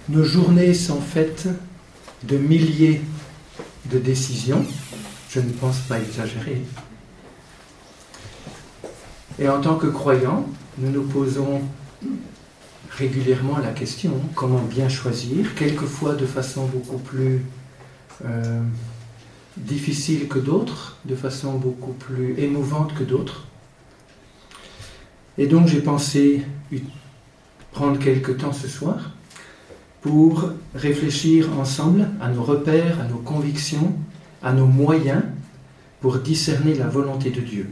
Nos journées sont faites de milliers de décisions. Je ne pense pas exagérer. Et en tant que croyants, nous nous posons régulièrement la question, comment bien choisir, quelquefois de façon beaucoup plus difficile que d'autres, de façon beaucoup plus émouvante que d'autres. Et donc j'ai pensé prendre quelque temps ce soir pour réfléchir ensemble à nos repères, à nos convictions, à nos moyens pour discerner la volonté de Dieu.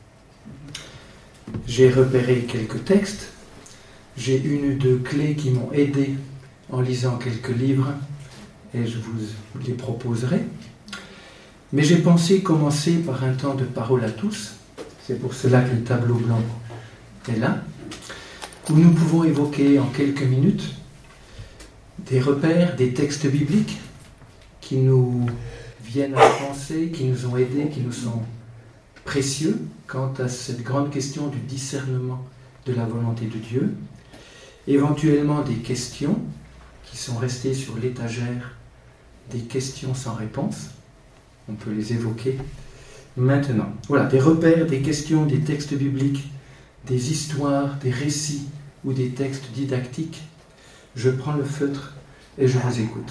J'ai repéré quelques textes, j'ai une ou deux clés qui m'ont aidé en lisant quelques livres et je vous les proposerai. Mais j'ai pensé commencer par un temps de parole à tous, c'est pour cela que le tableau blanc est là, où nous pouvons évoquer en quelques minutes des repères, des textes bibliques qui nous viennent à penser, qui nous ont aidés, qui nous sont précieux quant à cette grande question du discernement de la volonté de Dieu. Éventuellement des questions qui sont restées sur l'étagère, des questions sans réponse. On peut les évoquer maintenant. Voilà, des repères, des questions, des textes bibliques, des histoires, des récits ou des textes didactiques. Je prends le feutre et je vous écoute.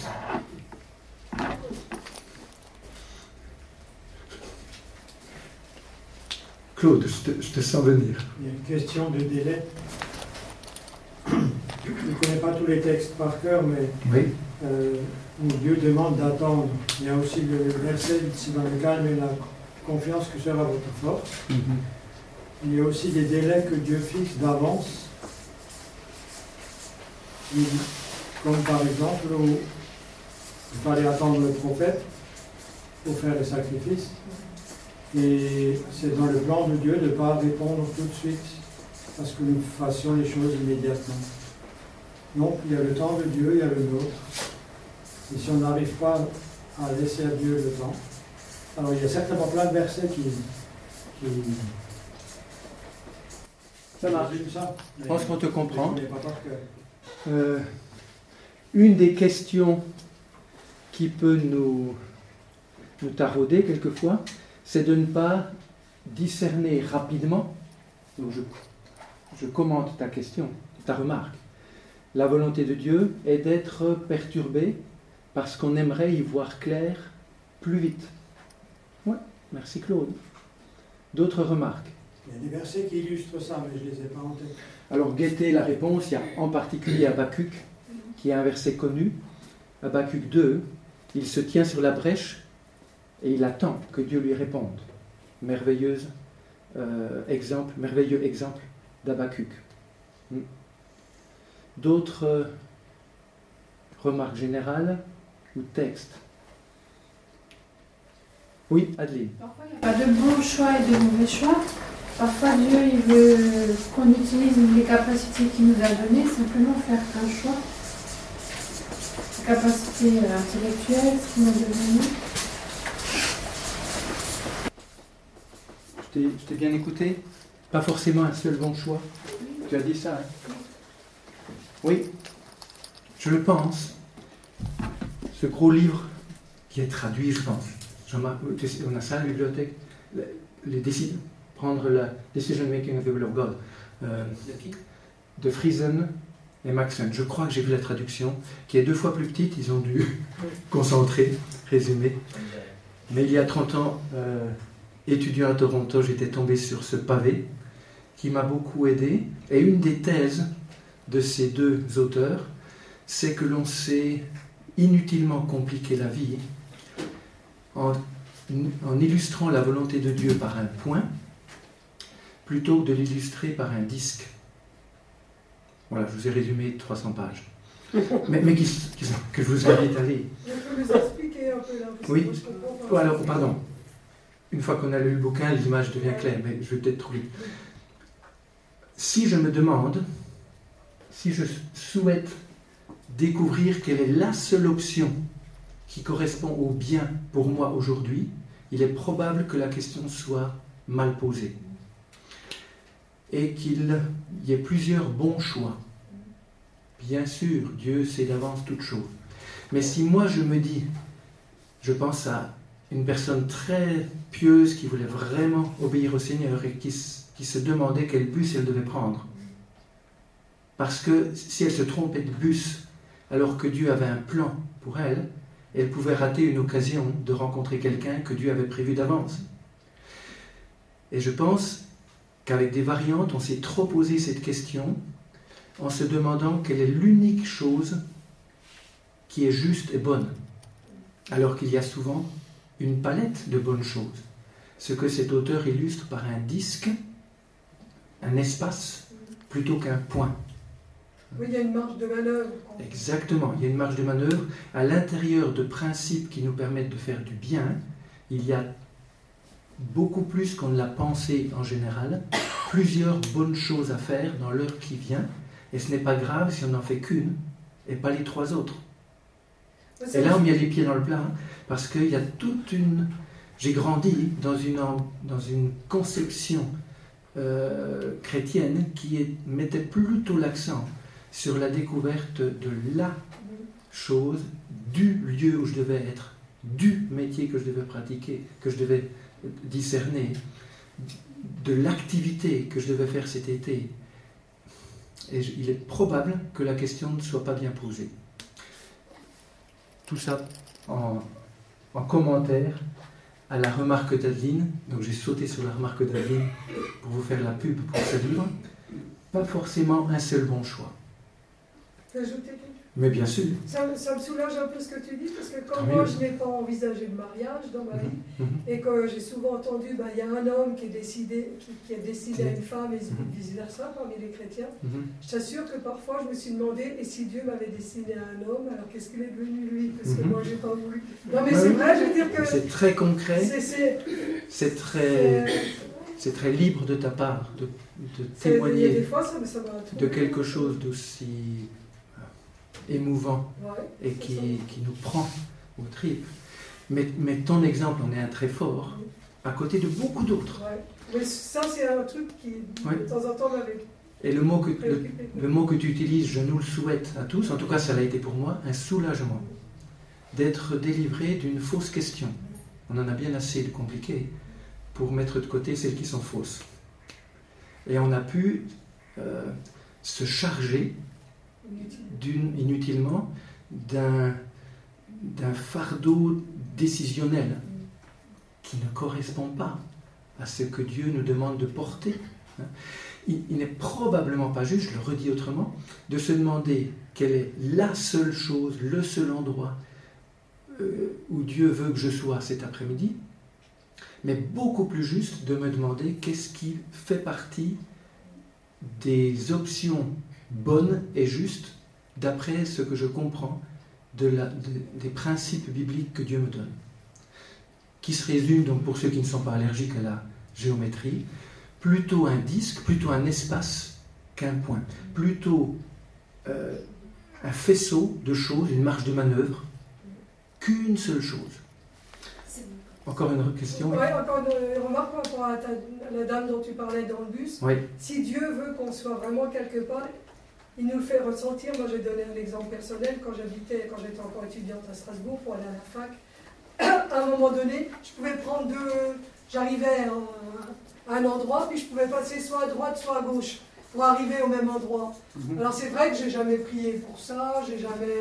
Claude, je te sens venir. Il y a une question de délai. Je ne connais pas tous les textes par cœur, mais oui. Où Dieu demande d'attendre. Il y a aussi le verset ici dans le calme et la confiance que sera votre force. Il y a aussi des délais que Dieu fixe d'avance. Comme par exemple où il fallait attendre le prophète pour faire les sacrifices. Et c'est dans le plan de Dieu de ne pas répondre tout de suite parce que nous fassions les choses immédiatement. Donc il y a le temps de Dieu, il y a le nôtre. Et si on n'arrive pas à laisser à Dieu le temps, alors il y a certainement plein de versets qui ça marche. Je pense qu'on te comprend. Pas une des questions qui peut nous tarauder quelquefois, c'est de ne pas discerner rapidement. Donc je commente ta question, ta remarque. La volonté de Dieu est d'être perturbé parce qu'on aimerait y voir clair plus vite. Ouais, merci Claude. D'autres remarques? Il y a des versets qui illustrent ça, mais je ne les ai pas en tête. Alors guettez la réponse, il y a en particulier Habakkuk, qui est un verset connu. Habakkuk 2, il se tient sur la brèche et il attend que Dieu lui réponde. Merveilleux exemple d'Habakkuk. D'autres remarques générales ou textes? Oui, Adeline. Parfois, il n'y a pas de bon choix et de mauvais choix. Parfois, Dieu il veut qu'on utilise les capacités qu'il nous a données, simplement faire un choix. Les capacités intellectuelles, ce qu'il nous a donné. Je t'ai bien écouté? Pas forcément un seul bon choix. Tu as dit ça, hein? Oui, je le pense. Ce gros livre qui est traduit, je pense. On a ça à la bibliothèque. Prendre la Decision Making of the Will of God. De Friesen et Maxen. Je crois que j'ai vu la traduction, qui est 2 fois plus petite. Ils ont dû concentrer, résumer. Mais il y a 30 ans, étudiant à Toronto, j'étais tombé sur ce pavé qui m'a beaucoup aidé. Et une des thèses de ces 2 auteurs, c'est que l'on s'est inutilement compliqué la vie en illustrant la volonté de Dieu par un point, plutôt que de l'illustrer par un disque. Voilà, je vous ai résumé 300 pages. mais que je vous invite à lire. Je peux vous expliquer un peu là. Oui. Alors, pardon. Une fois qu'on a lu le bouquin, l'image devient claire, mais je vais peut-être trouver. Si je me demande, si je souhaite découvrir quelle est la seule option qui correspond au bien pour moi aujourd'hui, il est probable que la question soit mal posée. Et qu'il y ait plusieurs bons choix. Bien sûr, Dieu sait d'avance toutes choses. Mais si moi je me dis, je pense à une personne très pieuse qui voulait vraiment obéir au Seigneur et qui se demandait quel bus elle devait prendre. Parce que si elle se trompait de bus, alors que Dieu avait un plan pour elle, elle pouvait rater une occasion de rencontrer quelqu'un que Dieu avait prévu d'avance. Et je pense qu'avec des variantes, on s'est trop posé cette question en se demandant quelle est l'unique chose qui est juste et bonne, alors qu'il y a souvent une palette de bonnes choses. Ce que cet auteur illustre par un disque, un espace, plutôt qu'un point. Oui, il y a une marge de manœuvre. Exactement, il y a une marge de manœuvre. À l'intérieur de principes qui nous permettent de faire du bien, il y a beaucoup plus qu'on ne l'a pensé en général, plusieurs bonnes choses à faire dans l'heure qui vient, et ce n'est pas grave si on n'en fait qu'une, et pas les 3 autres. Et là, on met les pieds dans le plat, hein, parce qu'il y a toute une... J'ai grandi dans une conception chrétienne qui mettait plutôt l'accent sur la découverte de la chose, du lieu où je devais être, du métier que je devais pratiquer, que je devais discerner, de l'activité que je devais faire cet été. Et il est probable que la question ne soit pas bien posée. Tout ça en commentaire à la remarque d'Adeline. Donc j'ai sauté sur la remarque d'Adeline pour vous faire la pub pour ce livre. Pas forcément un seul bon choix. Tu peux ajouter quelque chose ? Mais bien sûr. Ça me soulage un peu ce que tu dis, parce que comme moi, je n'ai pas envisagé le mariage dans ma vie, et que j'ai souvent entendu, il y a un homme qui est décidé à une femme, et vice-versa, parmi les chrétiens. Je t'assure que parfois, je me suis demandé, et si Dieu m'avait destiné à un homme, alors qu'est-ce qu'il est devenu lui ? Parce que moi, je n'ai pas voulu. Non, mais c'est vrai, je veux dire que... C'est très concret, c'est très libre de ta part, de témoigner des fois, ça de quelque chose d'aussi émouvant et qui nous prend aux tripes. Mais ton exemple en est un très fort, à côté de beaucoup d'autres. Mais ça, c'est un truc qui, de temps en temps, m'avait... Et le mot que tu utilises, je nous le souhaite à tous, en tout cas ça l'a été pour moi, un soulagement, d'être délivré d'une fausse question. On en a bien assez de compliqué pour mettre de côté celles qui sont fausses. Et on a pu se charger inutilement d'un fardeau décisionnel qui ne correspond pas à ce que Dieu nous demande de porter. Il n'est probablement pas juste, je le redis autrement, de se demander quelle est la seule chose, le seul endroit où Dieu veut que je sois cet après-midi, mais beaucoup plus juste de me demander qu'est-ce qui fait partie des options bonnes et justes d'après ce que je comprends des principes bibliques que Dieu me donne, qui se résument, donc pour ceux qui ne sont pas allergiques à la géométrie, plutôt un disque, plutôt un espace qu'un point, plutôt un faisceau de choses, une marge de manœuvre, qu'une seule chose. Encore une question? Oui, encore une remarque par rapport à la dame dont tu parlais dans le bus. Oui. Si Dieu veut qu'on soit vraiment quelque part, il nous le fait ressentir. Moi, je vais donner un exemple personnel. Quand j'étais encore étudiante à Strasbourg pour aller à la fac, à un moment donné, je pouvais prendre j'arrivais à un endroit, puis je pouvais passer soit à droite, soit à gauche, pour arriver au même endroit. Alors c'est vrai que j'ai jamais prié pour ça, je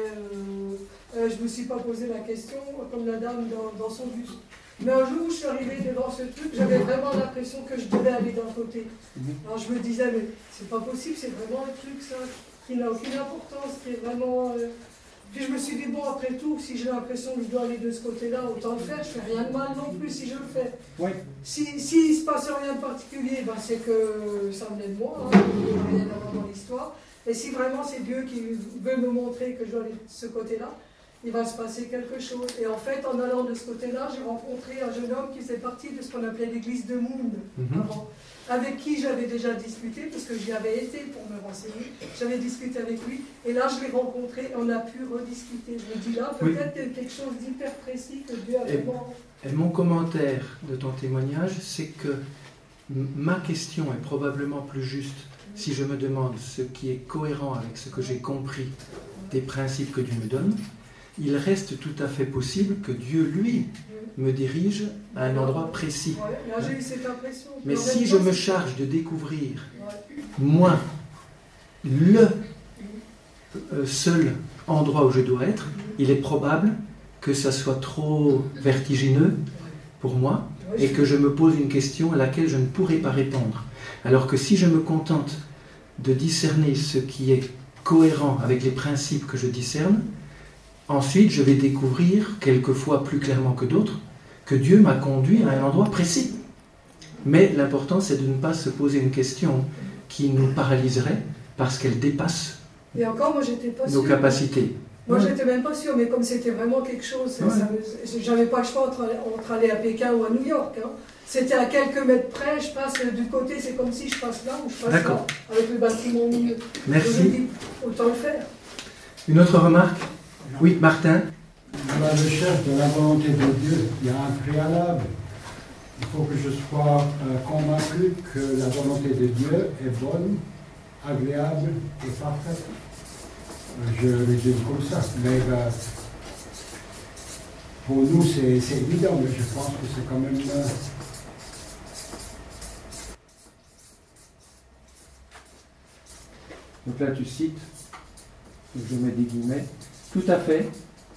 me suis pas posé la question, comme la dame dans son bus. Mais un jour où je suis arrivée devant ce truc, j'avais vraiment l'impression que je devais aller d'un côté. Alors je me disais, mais c'est pas possible, c'est vraiment un truc ça, qui n'a aucune importance, qui est vraiment... Puis je me suis dit, bon, après tout, si j'ai l'impression que je dois aller de ce côté-là, autant le faire, je fais rien de mal non plus si je le fais. Oui. S'il ne se passe rien de particulier, c'est que ça venait de moi, il n'y a rien à voir dans l'histoire. Et si vraiment c'est Dieu qui veut me montrer que je dois aller de ce côté-là, il va se passer quelque chose. Et en fait, en allant de ce côté-là, j'ai rencontré un jeune homme qui faisait partie de ce qu'on appelait l'église de Mound avant, avec qui j'avais déjà discuté, parce que j'y avais été pour me renseigner. J'avais discuté avec lui, et là, je l'ai rencontré, et on a pu rediscuter. Je me dis là, peut-être quelque chose d'hyper précis que Dieu a vraiment... Et mon commentaire de ton témoignage, c'est que ma question est probablement plus juste si je me demande ce qui est cohérent avec ce que j'ai compris des principes que Dieu me donne, il reste tout à fait possible que Dieu, lui, me dirige à un endroit précis. Ouais, là, j'ai eu cette impression. Mais si je me charge de découvrir, moi, le seul endroit où je dois être, il est probable que ça soit trop vertigineux pour moi et que je me pose une question à laquelle je ne pourrai pas répondre. Alors que si je me contente de discerner ce qui est cohérent avec les principes que je discerne, ensuite je vais découvrir, quelquefois plus clairement que d'autres, que Dieu m'a conduit à un endroit précis. Mais l'important, c'est de ne pas se poser une question qui nous paralyserait parce qu'elle dépasse Et encore, moi, j'étais pas nos sûre. capacités. Moi, j'étais même pas sûre, mais comme c'était vraiment quelque chose, j'avais pas le choix entre aller à Pékin ou à New York. Hein. C'était à quelques mètres près, je passe du côté, c'est comme si je passe là ou je passe là, avec le bâtiment au milieu. Merci. Donc, je dis, autant le faire. Une autre remarque? Oui, Martin? Dans la recherche de la volonté de Dieu, il y a un préalable. Il faut que je sois convaincu que la volonté de Dieu est bonne, agréable et parfaite. Je résume comme ça. Mais pour nous, c'est évident, mais je pense que c'est quand même... Donc là, tu cites, je mets des guillemets, tout à fait.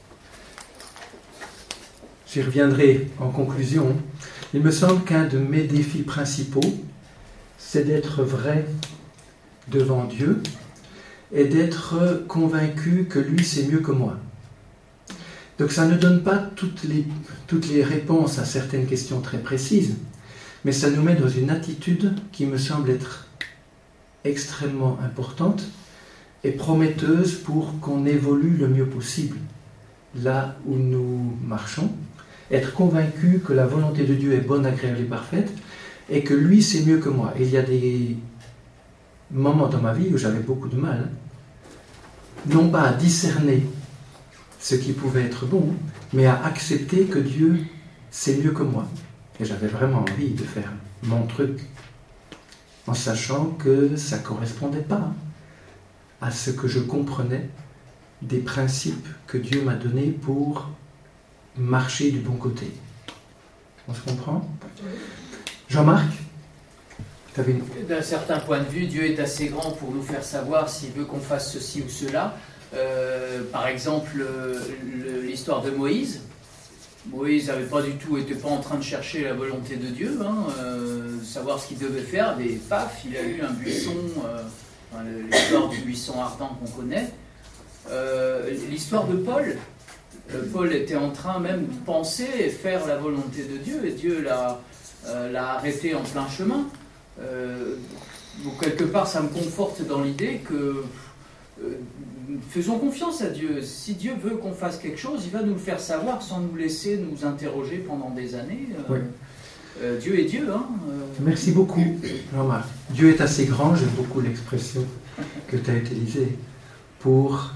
J'y reviendrai en conclusion. Il me semble qu'un de mes défis principaux, c'est d'être vrai devant Dieu et d'être convaincu que lui, c'est mieux que moi. Donc ça ne donne pas toutes les réponses à certaines questions très précises, mais ça nous met dans une attitude qui me semble être extrêmement importante et prometteuse pour qu'on évolue le mieux possible là où nous marchons, être convaincu que la volonté de Dieu est bonne, agréable et parfaite et que lui c'est mieux que moi. Et il y a des moments dans ma vie où j'avais beaucoup de mal, non pas à discerner ce qui pouvait être bon, mais à accepter que Dieu c'est mieux que moi. Et j'avais vraiment envie de faire mon truc en sachant que ça ne correspondait pas à ce que je comprenais des principes que Dieu m'a donnés pour marcher du bon côté. On se comprend? Jean-Marc, tu avais une... D'un certain point de vue, Dieu est assez grand pour nous faire savoir s'il veut qu'on fasse ceci ou cela. Par exemple, l'histoire de Moïse. Moïse n'avait pas du tout, était pas en train de chercher la volonté de Dieu, savoir ce qu'il devait faire, mais paf, il a eu un buisson, l'histoire du buisson ardent qu'on connaît. L'histoire de Paul. Paul était en train même de penser et faire la volonté de Dieu, et Dieu l'a arrêté en plein chemin. Donc quelque part, ça me conforte dans l'idée que faisons confiance à Dieu. Si Dieu veut qu'on fasse quelque chose, il va nous le faire savoir sans nous laisser nous interroger pendant des années. Oui. Dieu est Dieu. Merci beaucoup, Jean-Marc. Dieu est assez grand, j'aime beaucoup l'expression que tu as utilisée, pour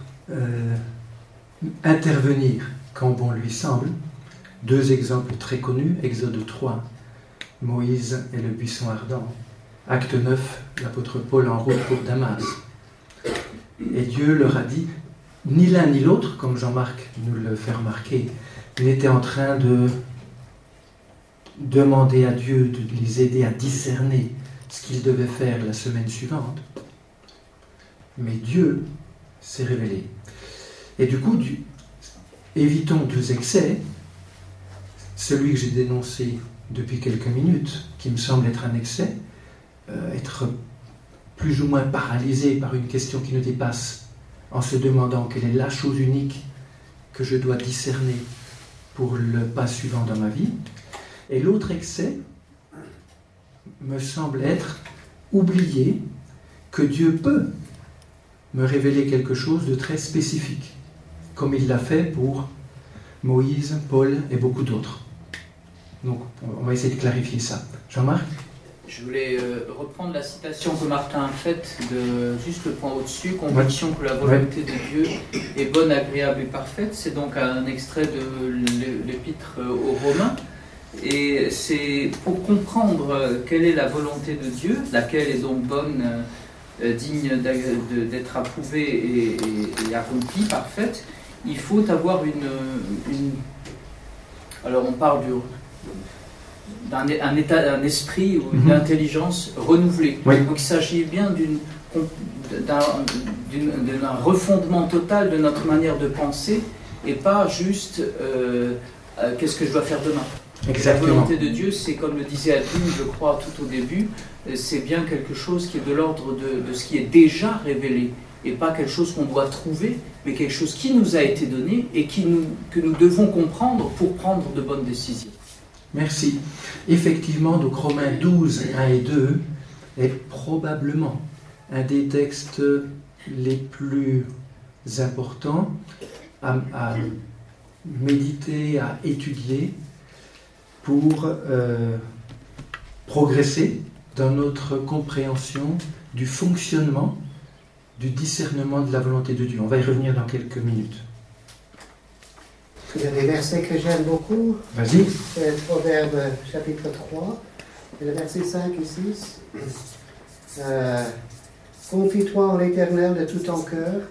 intervenir quand bon lui semble. Deux exemples très connus, Exode 3, Moïse et le buisson ardent. Acte 9, l'apôtre Paul en route pour Damas. Et Dieu leur a dit, ni l'un ni l'autre, comme Jean-Marc nous le fait remarquer, n'était en train de demander à Dieu de les aider à discerner ce qu'ils devaient faire la semaine suivante. Mais Dieu s'est révélé. Et du coup, évitons deux excès. Celui que j'ai dénoncé depuis quelques minutes, qui me semble être un excès, être plus ou moins paralysé par une question qui nous dépasse, en se demandant quelle est la chose unique que je dois discerner pour le pas suivant dans ma vie. Et l'autre excès me semble être oublier que Dieu peut me révéler quelque chose de très spécifique, comme il l'a fait pour Moïse, Paul et beaucoup d'autres. Donc on va essayer de clarifier ça. Jean-Marc ? Je voulais reprendre la citation que Martin a faite, de juste le point au-dessus, conviction que la volonté de Dieu est bonne, agréable et parfaite. C'est donc un extrait de l'épître aux Romains. Et c'est pour comprendre quelle est la volonté de Dieu, laquelle est donc bonne, digne d'être approuvée et accomplie, parfaite, il faut avoir une... Alors on parle d'un esprit ou une intelligence renouvelée. Oui. Donc il s'agit bien d'un refondement total de notre manière de penser et pas juste qu'est-ce que je dois faire demain. Exactement. La volonté de Dieu, c'est comme le disait Adeline, je crois, tout au début, c'est bien quelque chose qui est de l'ordre de ce qui est déjà révélé et pas quelque chose qu'on doit trouver, mais quelque chose qui nous a été donné et que nous devons comprendre pour prendre de bonnes décisions. Merci. Effectivement, donc Romains 12, 1 et 2 est probablement un des textes les plus importants à méditer, à étudier pour progresser dans notre compréhension du fonctionnement, du discernement de la volonté de Dieu. On va y revenir dans quelques minutes. Il y a des versets que j'aime beaucoup. Vas-y. C'est Proverbe chapitre 3, et le verset 5 et 6. Confie-toi en l'Éternel de tout ton cœur.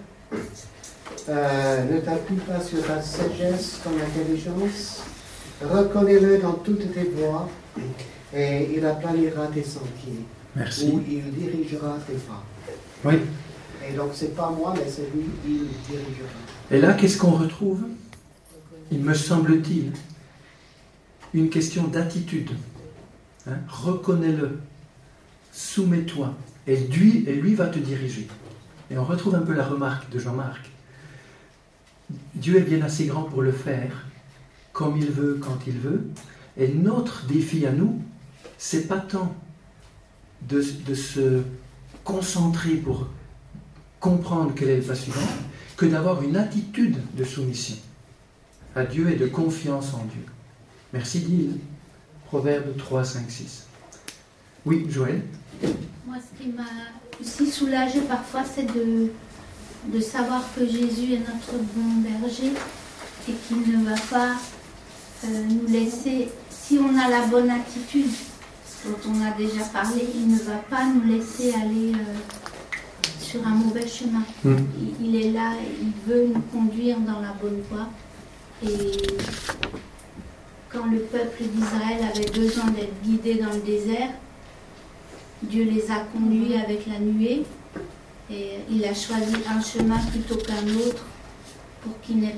Ne t'appuie pas sur ta sagesse, ton intelligence. Reconnais-le dans toutes tes voies, et il aplanira tes sentiers. Merci. Ou il dirigera tes pas. Oui. Et donc, c'est pas moi, mais c'est lui, il dirigera. Et là, qu'est-ce qu'on retrouve ? Il me semble-t-il, une question d'attitude. Reconnais-le, soumets-toi, et lui va te diriger. Et on retrouve un peu la remarque de Jean-Marc. Dieu est bien assez grand pour le faire comme il veut, quand il veut. Et notre défi à nous, c'est pas tant de se concentrer pour comprendre quel est le pas suivant, que d'avoir une attitude de soumission à Dieu et de confiance en Dieu. Merci Gilles. Proverbe 3, 5, 6. Oui, Joël. Moi, ce qui m'a aussi soulagée parfois, c'est de savoir que Jésus est notre bon berger et qu'il ne va pas nous laisser, si on a la bonne attitude dont on a déjà parlé, il ne va pas nous laisser aller sur un mauvais chemin. Il est là, il veut nous conduire dans la bonne voie. Et quand le peuple d'Israël avait besoin d'être guidé dans le désert, Dieu les a conduits avec la nuée et il a choisi un chemin plutôt qu'un autre pour qu'il ne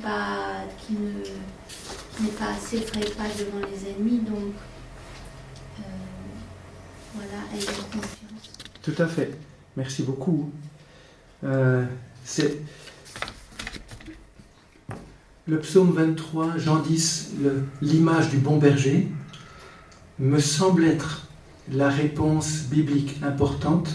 s'effraie pas devant les ennemis. Donc voilà, ayez confiance. Tout à fait. Merci beaucoup. C'est le psaume 23, Jean 10, l'image du bon berger, me semble être la réponse biblique importante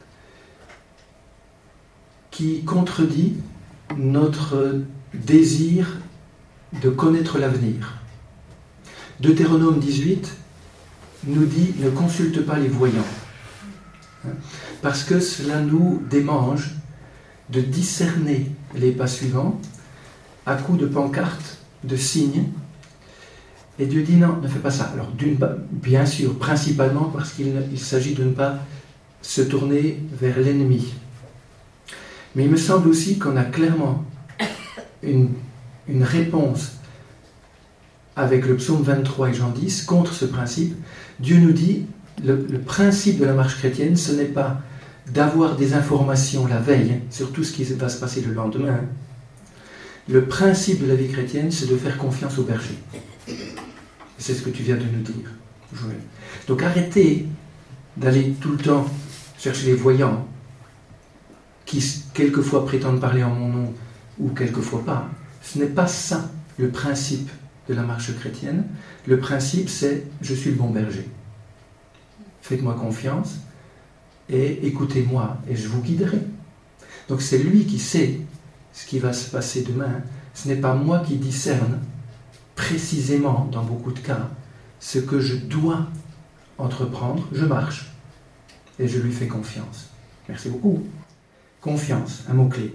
qui contredit notre désir de connaître l'avenir. Deutéronome 18 nous dit « Ne consulte pas les voyants », parce que cela nous démange de discerner les pas suivants à coups de pancartes, de signes. Et Dieu dit non, ne fais pas ça. Alors bien sûr, principalement parce qu'il s'agit de ne pas se tourner vers l'ennemi. Mais il me semble aussi qu'on a clairement une réponse avec le psaume 23 et Jean 10 contre ce principe. Dieu nous dit, le principe de la marche chrétienne, ce n'est pas d'avoir des informations la veille sur tout ce qui va se passer le lendemain. Le principe de la vie chrétienne, c'est de faire confiance au berger. C'est ce que tu viens de nous dire, Joël. Donc arrêtez d'aller tout le temps chercher les voyants qui quelquefois prétendent parler en mon nom ou quelquefois pas. Ce n'est pas ça le principe de la marche chrétienne. Le principe, c'est « je suis le bon berger ». Faites-moi confiance et écoutez-moi et je vous guiderai. Donc c'est lui qui sait ce qui va se passer demain. Ce n'est pas moi qui discerne précisément, dans beaucoup de cas, ce que je dois entreprendre. Je marche et je lui fais confiance. Merci beaucoup. Confiance, un mot-clé.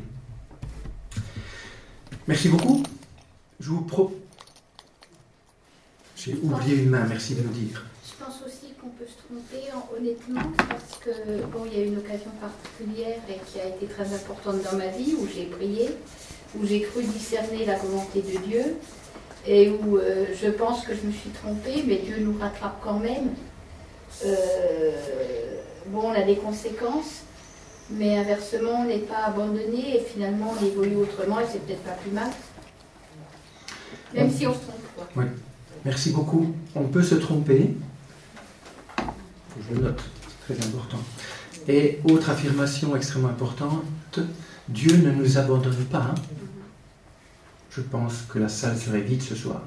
Merci beaucoup. Je vous J'ai oublié une main, merci de me dire. Je pense aussi qu'on peut se trouver trompée, honnêtement, parce que bon, il y a une occasion particulière et qui a été très importante dans ma vie, où j'ai prié, où j'ai cru discerner la volonté de Dieu, et où je pense que je me suis trompée, mais Dieu nous rattrape quand même. Bon, on a des conséquences, mais inversement, on n'est pas abandonné, et finalement, on évolue autrement, et c'est peut-être pas plus mal. Même si on se trompe, quoi. Oui. Merci beaucoup. On peut se tromper. Je le note, c'est très important. Et autre affirmation extrêmement importante, Dieu ne nous abandonne pas. Hein. Je pense que la salle serait vide ce soir.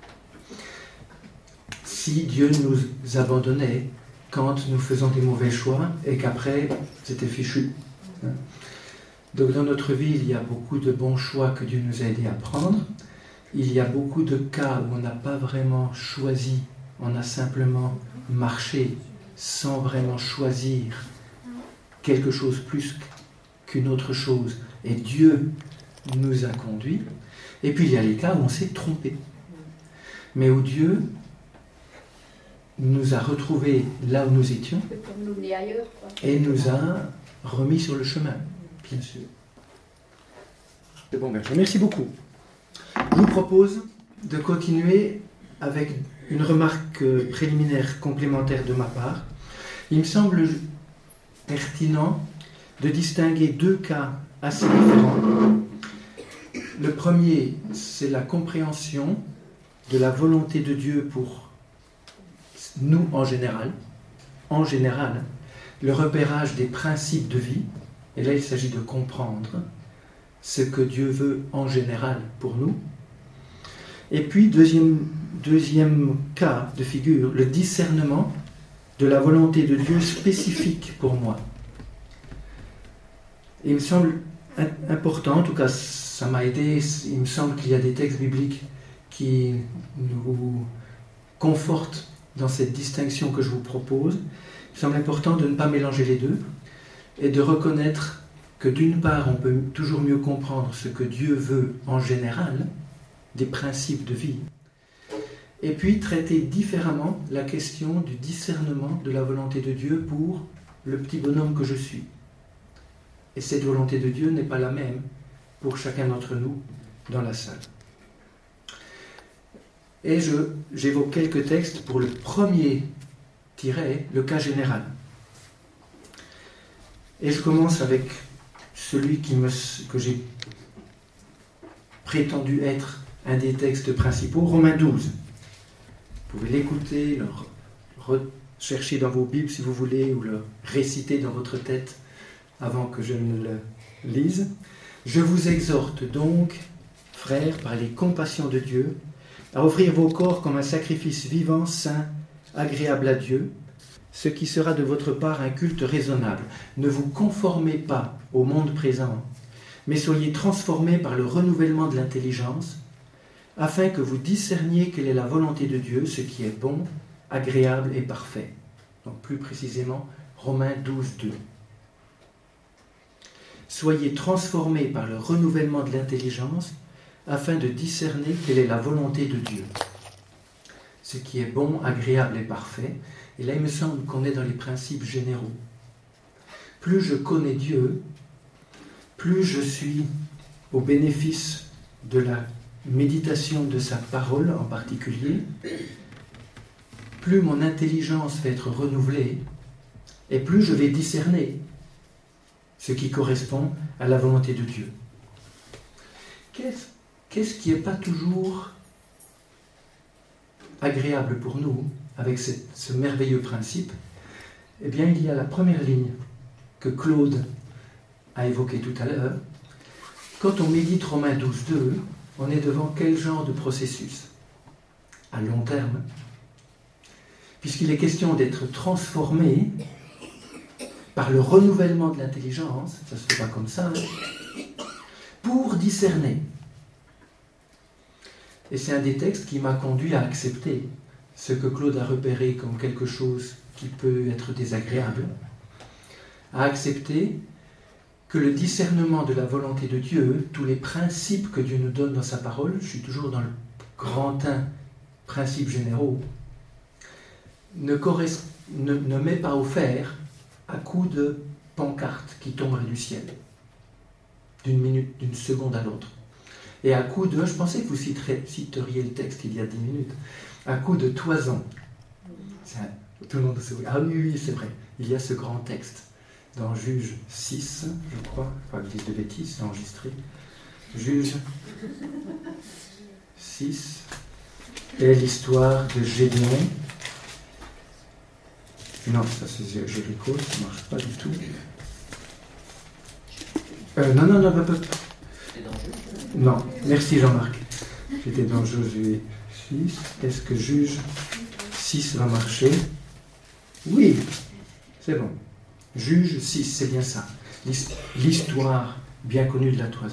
Si Dieu nous abandonnait quand nous faisons des mauvais choix et qu'après c'était fichu. Hein. Donc dans notre vie, il y a beaucoup de bons choix que Dieu nous a aidés à prendre. Il y a beaucoup de cas où on n'a pas vraiment choisi, on a simplement marché sans vraiment choisir quelque chose plus qu'une autre chose. Et Dieu nous a conduits. Et puis il y a les cas où on s'est trompé. Mais où Dieu nous a retrouvés là où nous étions et nous a remis sur le chemin, bien sûr. C'est bon, Berger. Merci beaucoup. Je vous propose de continuer avec une remarque préliminaire complémentaire de ma part. Il me semble pertinent de distinguer deux cas assez différents. Le premier, c'est la compréhension de la volonté de Dieu pour nous en général. En général, le repérage des principes de vie. Et là, il s'agit de comprendre ce que Dieu veut en général pour nous. Et puis, deuxième cas de figure, le discernement de la volonté de Dieu spécifique pour moi. Il me semble important, en tout cas ça m'a aidé, il me semble qu'il y a des textes bibliques qui nous confortent dans cette distinction que je vous propose. Il me semble important de ne pas mélanger les deux et de reconnaître que d'une part, on peut toujours mieux comprendre ce que Dieu veut en général, des principes de vie, et puis traiter différemment la question du discernement de la volonté de Dieu pour le petit bonhomme que je suis. Et cette volonté de Dieu n'est pas la même pour chacun d'entre nous dans la salle. Et j'évoque quelques textes pour le premier tiret, le cas général. Et je commence avec celui que j'ai prétendu être un des textes principaux, Romains 12. Vous pouvez l'écouter, le rechercher dans vos Bibles si vous voulez, ou le réciter dans votre tête avant que je ne le lise. Je vous exhorte donc, frères, par les compassions de Dieu, à offrir vos corps comme un sacrifice vivant, saint, agréable à Dieu, ce qui sera de votre part un culte raisonnable. Ne vous conformez pas au monde présent, mais soyez transformés par le renouvellement de l'intelligence, afin que vous discerniez quelle est la volonté de Dieu, ce qui est bon, agréable et parfait. Donc plus précisément, Romains 12, 2. Soyez transformés par le renouvellement de l'intelligence, afin de discerner quelle est la volonté de Dieu, ce qui est bon, agréable et parfait. Et là, il me semble qu'on est dans les principes généraux. Plus je connais Dieu, plus je suis au bénéfice de la méditation de sa parole en particulier, plus mon intelligence va être renouvelée et plus je vais discerner ce qui correspond à la volonté de Dieu. Qu'est-ce qui n'est pas toujours agréable pour nous avec ce merveilleux principe? Eh bien, il y a la première ligne que Claude a évoquée tout à l'heure. Quand on médite Romains 12, 2, on est devant quel genre de processus? À long terme. Puisqu'il est question d'être transformé par le renouvellement de l'intelligence, ça ne se fait pas comme ça, pour discerner. Et c'est un des textes qui m'a conduit à accepter ce que Claude a repéré comme quelque chose qui peut être désagréable, à accepter que le discernement de la volonté de Dieu, tous les principes que Dieu nous donne dans sa parole, je suis toujours dans le grand 1, principes généraux, ne ne m'est pas offert à coup de pancarte qui tomberait du ciel, d'une seconde à l'autre. Et à coup de, je pensais que vous citeriez le texte il y a 10 minutes, à coup de toison. Tout le monde se dit, ah oui, c'est vrai, il y a ce grand texte dans Juge 6, je crois, pas que je dise de bêtises, c'est enregistré. Juge 6 et l'histoire de Gédéon. Non, ça c'est Jéricho, ça ne marche pas du tout. Non, merci Jean-Marc. J'étais dans Josué 6. Est-ce que Juge 6 va marcher? Oui, c'est bon. Juge 6, c'est bien ça. L'histoire bien connue de la toison.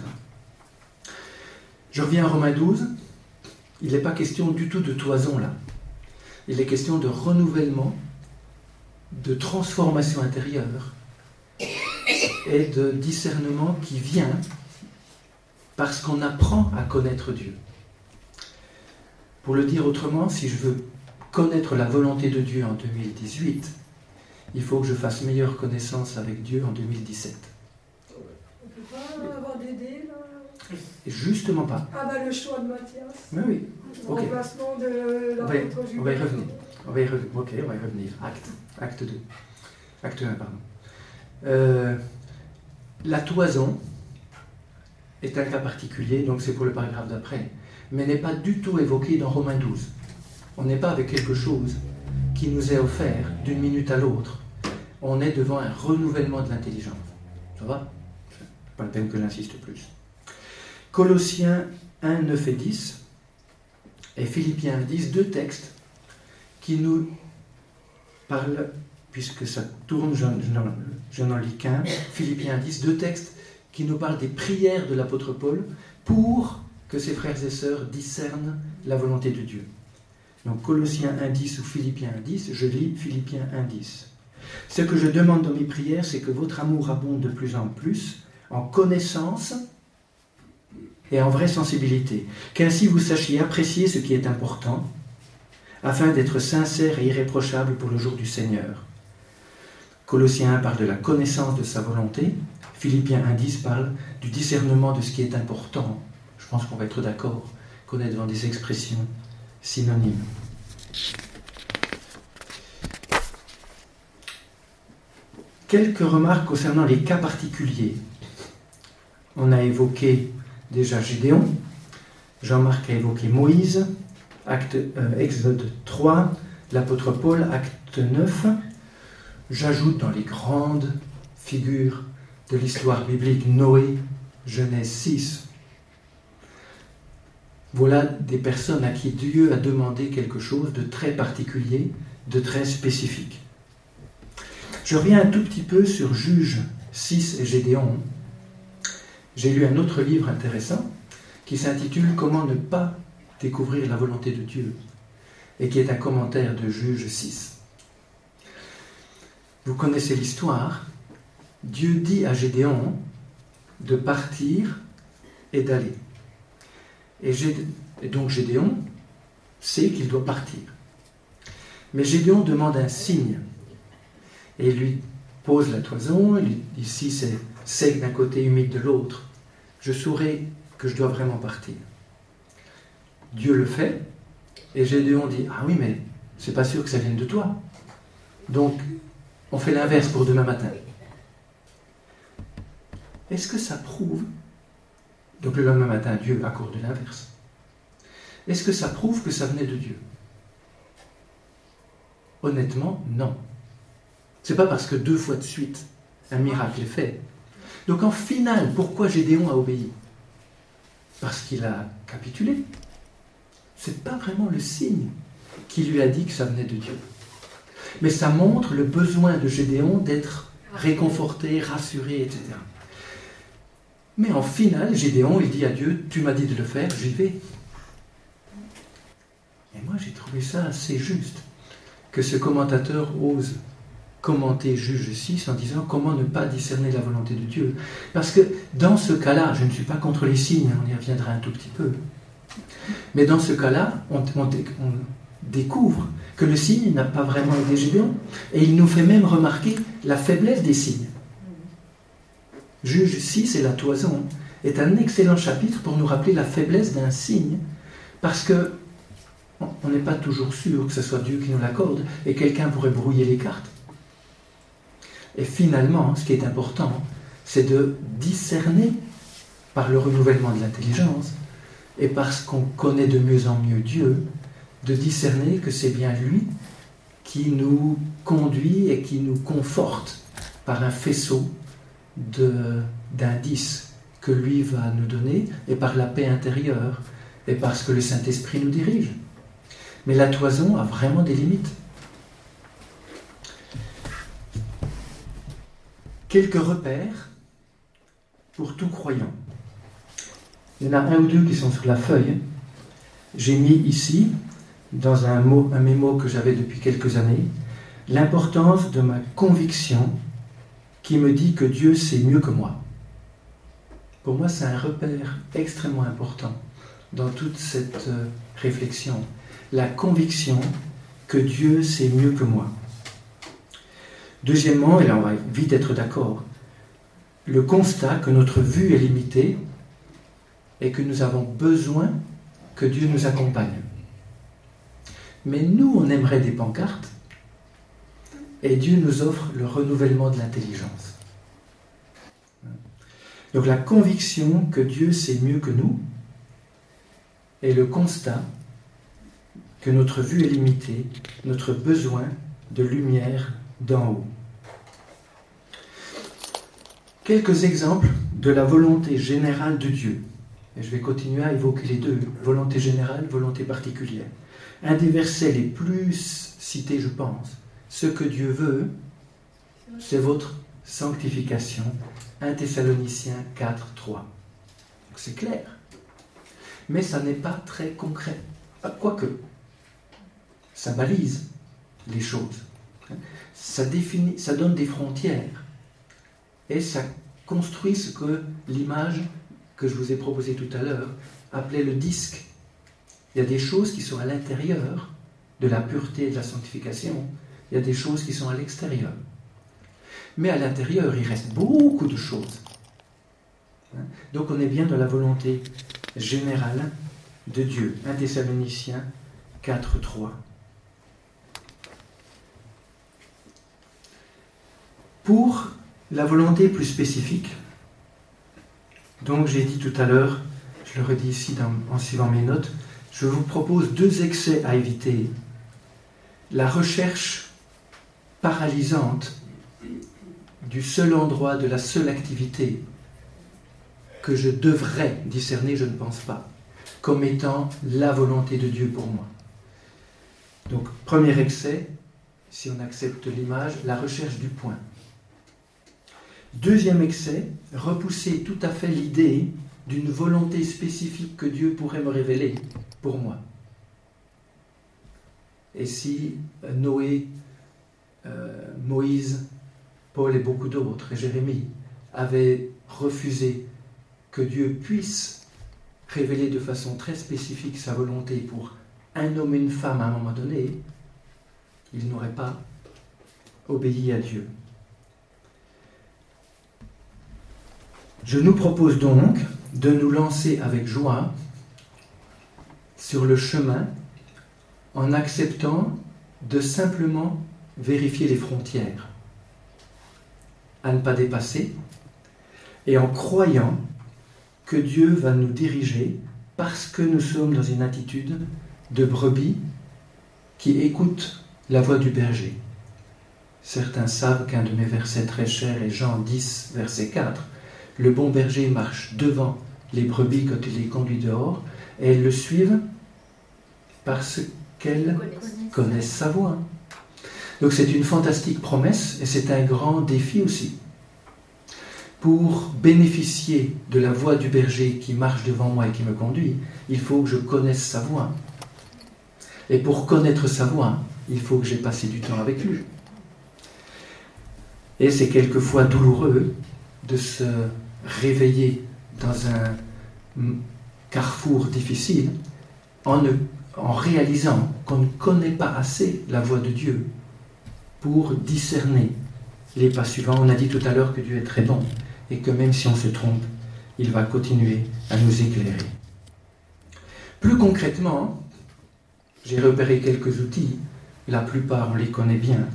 Je reviens à Romains 12. Il n'est pas question du tout de toison là. Il est question de renouvellement, de transformation intérieure et de discernement qui vient parce qu'on apprend à connaître Dieu. Pour le dire autrement, si je veux connaître la volonté de Dieu en 2018, il faut que je fasse meilleure connaissance avec Dieu en 2017. On ne peut pas avoir d'idée là? Justement pas. Ah bah le choix de Matthias. Mais oui. Le remplacement de l'apôtre Judas. On va y revenir. Ok, on va y revenir. Acte 2. Acte 1, pardon. La toison est un cas particulier, donc c'est pour le paragraphe d'après, mais n'est pas du tout évoqué dans Romains 12. On n'est pas avec quelque chose qui nous est offert d'une minute à l'autre. On est devant un renouvellement de l'intelligence. Ça va? Pas la peine que j'insiste plus. Colossiens 1, 9 et 10 et Philippiens 10, deux textes qui nous parlent, puisque ça tourne, je n'en lis qu'un, Philippiens 10, deux textes qui nous parlent des prières de l'apôtre Paul pour que ses frères et sœurs discernent la volonté de Dieu. Donc Colossiens 1.10 ou Philippiens 1.10, je lis Philippiens 1.10. Ce que je demande dans mes prières, c'est que votre amour abonde de plus en plus en connaissance et en vraie sensibilité, qu'ainsi vous sachiez apprécier ce qui est important, afin d'être sincère et irréprochable pour le jour du Seigneur. Colossiens 1 parle de la connaissance de sa volonté, Philippiens 1.10 parle du discernement de ce qui est important. Je pense qu'on va être d'accord qu'on est devant des expressions synonymes. Quelques remarques concernant les cas particuliers. On a évoqué déjà Gédéon, Jean-Marc a évoqué Moïse, Exode 3, l'apôtre Paul, acte 9. J'ajoute dans les grandes figures de l'histoire biblique Noé, Genèse 6. Voilà des personnes à qui Dieu a demandé quelque chose de très particulier, de très spécifique. Je reviens un tout petit peu sur Juge 6 et Gédéon. J'ai lu un autre livre intéressant qui s'intitule « Comment ne pas découvrir la volonté de Dieu » et qui est un commentaire de Juge 6. Vous connaissez l'histoire. Dieu dit à Gédéon de partir et d'aller. Et donc Gédéon sait qu'il doit partir. Mais Gédéon demande un signe. Et il lui pose la toison, il dit si c'est sec d'un côté, humide de l'autre, je saurai que je dois vraiment partir. Dieu le fait, et Gédéon dit ah oui, mais c'est pas sûr que ça vienne de toi. Donc on fait l'inverse pour demain matin. Est-ce que ça prouve, donc le lendemain matin, Dieu accorde l'inverse, est-ce que ça prouve que ça venait de Dieu? Honnêtement, non. C'est pas parce que 2 fois de suite, un miracle est fait. Donc en finale, pourquoi Gédéon a obéi? Parce qu'il a capitulé. C'est pas vraiment le signe qui lui a dit que ça venait de Dieu. Mais ça montre le besoin de Gédéon d'être réconforté, rassuré, etc. Mais en finale, Gédéon, il dit à Dieu, tu m'as dit de le faire, j'y vais. Et moi, j'ai trouvé ça assez juste, que ce commentateur ose commenter Juge 6 en disant comment ne pas discerner la volonté de Dieu. Parce que dans ce cas-là, je ne suis pas contre les signes, on y reviendra un tout petit peu, mais dans ce cas-là, découvre que le signe n'a pas vraiment aidé Gédéon. Et il nous fait même remarquer la faiblesse des signes. Juge 6 et la toison est un excellent chapitre pour nous rappeler la faiblesse d'un signe, parce que on n'est pas toujours sûr que ce soit Dieu qui nous l'accorde, et quelqu'un pourrait brouiller les cartes. Et finalement, ce qui est important, c'est de discerner par le renouvellement de l'intelligence, et parce qu'on connaît de mieux en mieux Dieu, de discerner que c'est bien lui qui nous conduit et qui nous conforte par un faisceau d'indices que lui va nous donner, et par la paix intérieure, et parce que le Saint-Esprit nous dirige. Mais la toison a vraiment des limites. Quelques repères pour tout croyant. Il y en a un ou deux qui sont sur la feuille. J'ai mis ici, dans un mémo que j'avais depuis quelques années, l'importance de ma conviction qui me dit que Dieu sait mieux que moi. Pour moi, c'est un repère extrêmement important dans toute cette réflexion. La conviction que Dieu sait mieux que moi. Deuxièmement, et là on va vite être d'accord, le constat que notre vue est limitée et que nous avons besoin que Dieu nous accompagne. Mais nous, on aimerait des pancartes, et Dieu nous offre le renouvellement de l'intelligence. Donc la conviction que Dieu sait mieux que nous, et le constat que notre vue est limitée, notre besoin de lumière d'en haut. Quelques exemples de la volonté générale de Dieu. Et je vais continuer à évoquer les deux, volonté générale, volonté particulière. Un des versets les plus cités, je pense, ce que Dieu veut, c'est votre sanctification. 1 Thessaloniciens 4, 3. C'est clair. Mais ça n'est pas très concret. Quoique, ça balise les choses. Ça définit, ça donne des frontières. Et ça construit ce que l'image que je vous ai proposée tout à l'heure appelait le disque. Il y a des choses qui sont à l'intérieur de la pureté et de la sanctification. Il y a des choses qui sont à l'extérieur. Mais à l'intérieur, il reste beaucoup de choses. Donc on est bien dans la volonté générale de Dieu. 1 Thessaloniciens 4, 3. Pour la volonté plus spécifique, donc j'ai dit tout à l'heure, je le redis ici en suivant mes notes, je vous propose 2 excès à éviter. La recherche paralysante du seul endroit, de la seule activité que je devrais discerner, je ne pense pas, comme étant la volonté de Dieu pour moi. Donc, premier excès, si on accepte l'image, la recherche du point. Deuxième excès, repousser tout à fait l'idée d'une volonté spécifique que Dieu pourrait me révéler pour moi. Et si Noé, Moïse, Paul et beaucoup d'autres, et Jérémie, avaient refusé que Dieu puisse révéler de façon très spécifique sa volonté pour un homme et une femme à un moment donné, ils n'auraient pas obéi à Dieu. Je nous propose donc de nous lancer avec joie sur le chemin en acceptant de simplement vérifier les frontières à ne pas dépasser et en croyant que Dieu va nous diriger parce que nous sommes dans une attitude de brebis qui écoute la voix du berger. Certains savent qu'un de mes versets très chers est Jean 10, verset 4. Le bon berger marche devant les brebis quand il les conduit dehors et elles le suivent parce qu'elles connaissent sa voix. Donc c'est une fantastique promesse et c'est un grand défi aussi. Pour bénéficier de la voix du berger qui marche devant moi et qui me conduit, il faut que je connaisse sa voix. Et pour connaître sa voix, il faut que j'ai passé du temps avec lui. Et c'est quelquefois douloureux de se réveiller dans un carrefour difficile en en réalisant qu'on ne connaît pas assez la voix de Dieu pour discerner les pas suivants. On a dit tout à l'heure que Dieu est très bon et que même si on se trompe, il va continuer à nous éclairer. Plus concrètement, j'ai repéré quelques outils, la plupart on les connaît bien,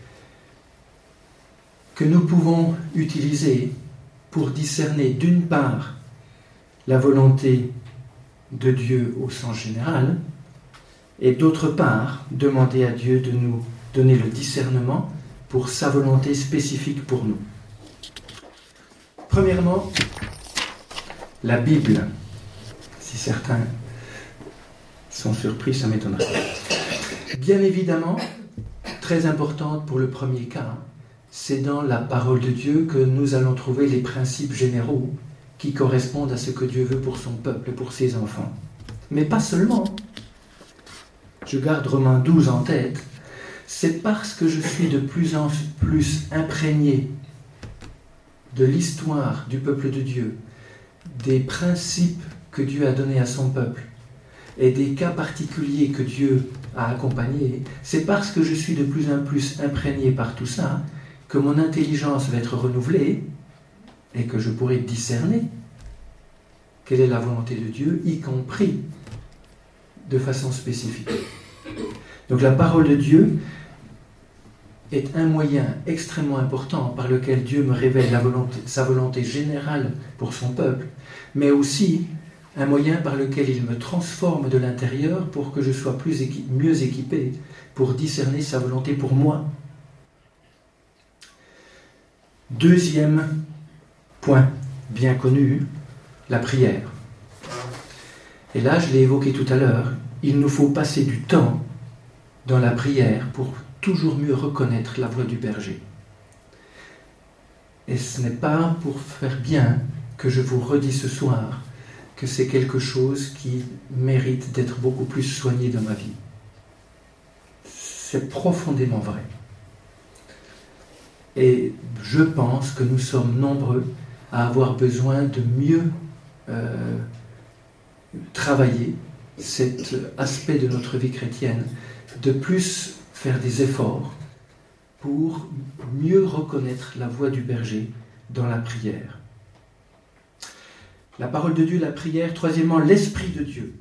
que nous pouvons utiliser pour discerner d'une part la volonté de Dieu au sens général, et d'autre part, demander à Dieu de nous donner le discernement pour sa volonté spécifique pour nous. Premièrement, la Bible. Si certains sont surpris, ça m'étonnerait. Bien évidemment, très importante pour le premier cas, c'est dans la parole de Dieu que nous allons trouver les principes généraux qui correspondent à ce que Dieu veut pour son peuple et pour ses enfants. Mais pas seulement. Je garde Romains 12 en tête. C'est parce que je suis de plus en plus imprégné de l'histoire du peuple de Dieu, des principes que Dieu a donnés à son peuple et des cas particuliers que Dieu a accompagnés, c'est parce que je suis de plus en plus imprégné par tout ça que mon intelligence va être renouvelée et que je pourrai discerner quelle est la volonté de Dieu, y compris de façon spécifique. Donc la parole de Dieu est un moyen extrêmement important par lequel Dieu me révèle sa volonté générale pour son peuple, mais aussi un moyen par lequel il me transforme de l'intérieur pour que je sois mieux équipé pour discerner sa volonté pour moi. Deuxième point bien connu, la prière. Et là, je l'ai évoqué tout à l'heure, il nous faut passer du temps dans la prière pour toujours mieux reconnaître la voix du berger. Et ce n'est pas pour faire bien que je vous redis ce soir que c'est quelque chose qui mérite d'être beaucoup plus soigné dans ma vie. C'est profondément vrai. Et je pense que nous sommes nombreux à avoir besoin de mieux travailler cet aspect de notre vie chrétienne, de plus faire des efforts pour mieux reconnaître la voix du berger dans la prière. La parole de Dieu, la prière. Troisièmement, l'Esprit de Dieu.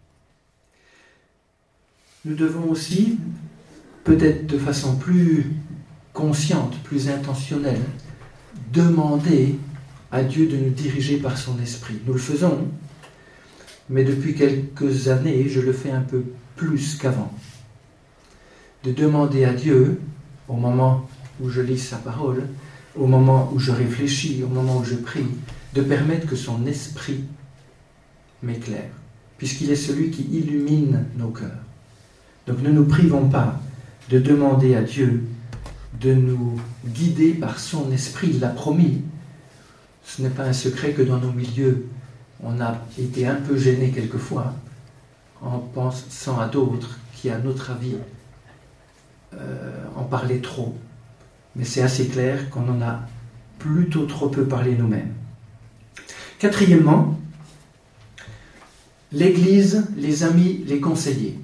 Nous devons aussi, peut-être de façon plus consciente, plus intentionnelle, demander à Dieu de nous diriger par son Esprit. Nous le faisons, mais depuis quelques années, je le fais un peu plus qu'avant. De demander à Dieu, au moment où je lis sa parole, au moment où je réfléchis, au moment où je prie, de permettre que son esprit m'éclaire, puisqu'il est celui qui illumine nos cœurs. Donc ne nous privons pas de demander à Dieu de nous guider par son esprit, il l'a promis. Ce n'est pas un secret que dans nos milieux, on a été un peu gênés quelquefois en pensant à d'autres qui, à notre avis, en parlaient trop. Mais c'est assez clair qu'on en a plutôt trop peu parlé nous-mêmes. Quatrièmement, l'Église, les amis, les conseillers.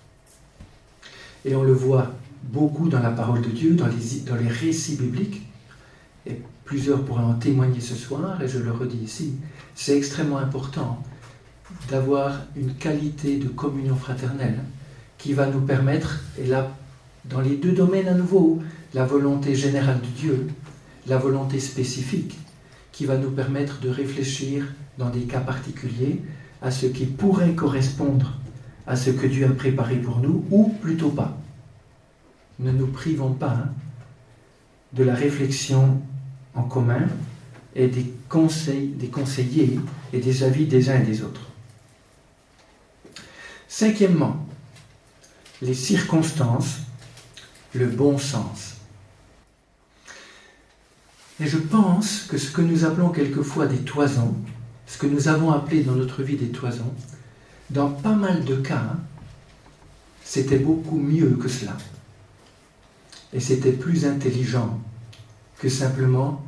Et on le voit beaucoup dans la parole de Dieu, dans les récits bibliques, et plusieurs pourraient en témoigner ce soir, et je le redis ici, c'est extrêmement important d'avoir une qualité de communion fraternelle qui va nous permettre, et là, dans les deux domaines à nouveau, la volonté générale de Dieu, la volonté spécifique, qui va nous permettre de réfléchir dans des cas particuliers à ce qui pourrait correspondre à ce que Dieu a préparé pour nous, ou plutôt pas. Ne nous privons pas de la réflexion en commun et des conseils des conseillers et des avis des uns et des autres. Cinquièmement, les circonstances, le bon sens. Et je pense que ce que nous appelons quelquefois des toisons, ce que nous avons appelé dans notre vie des toisons, dans pas mal de cas, c'était beaucoup mieux que cela. Et c'était plus intelligent que simplement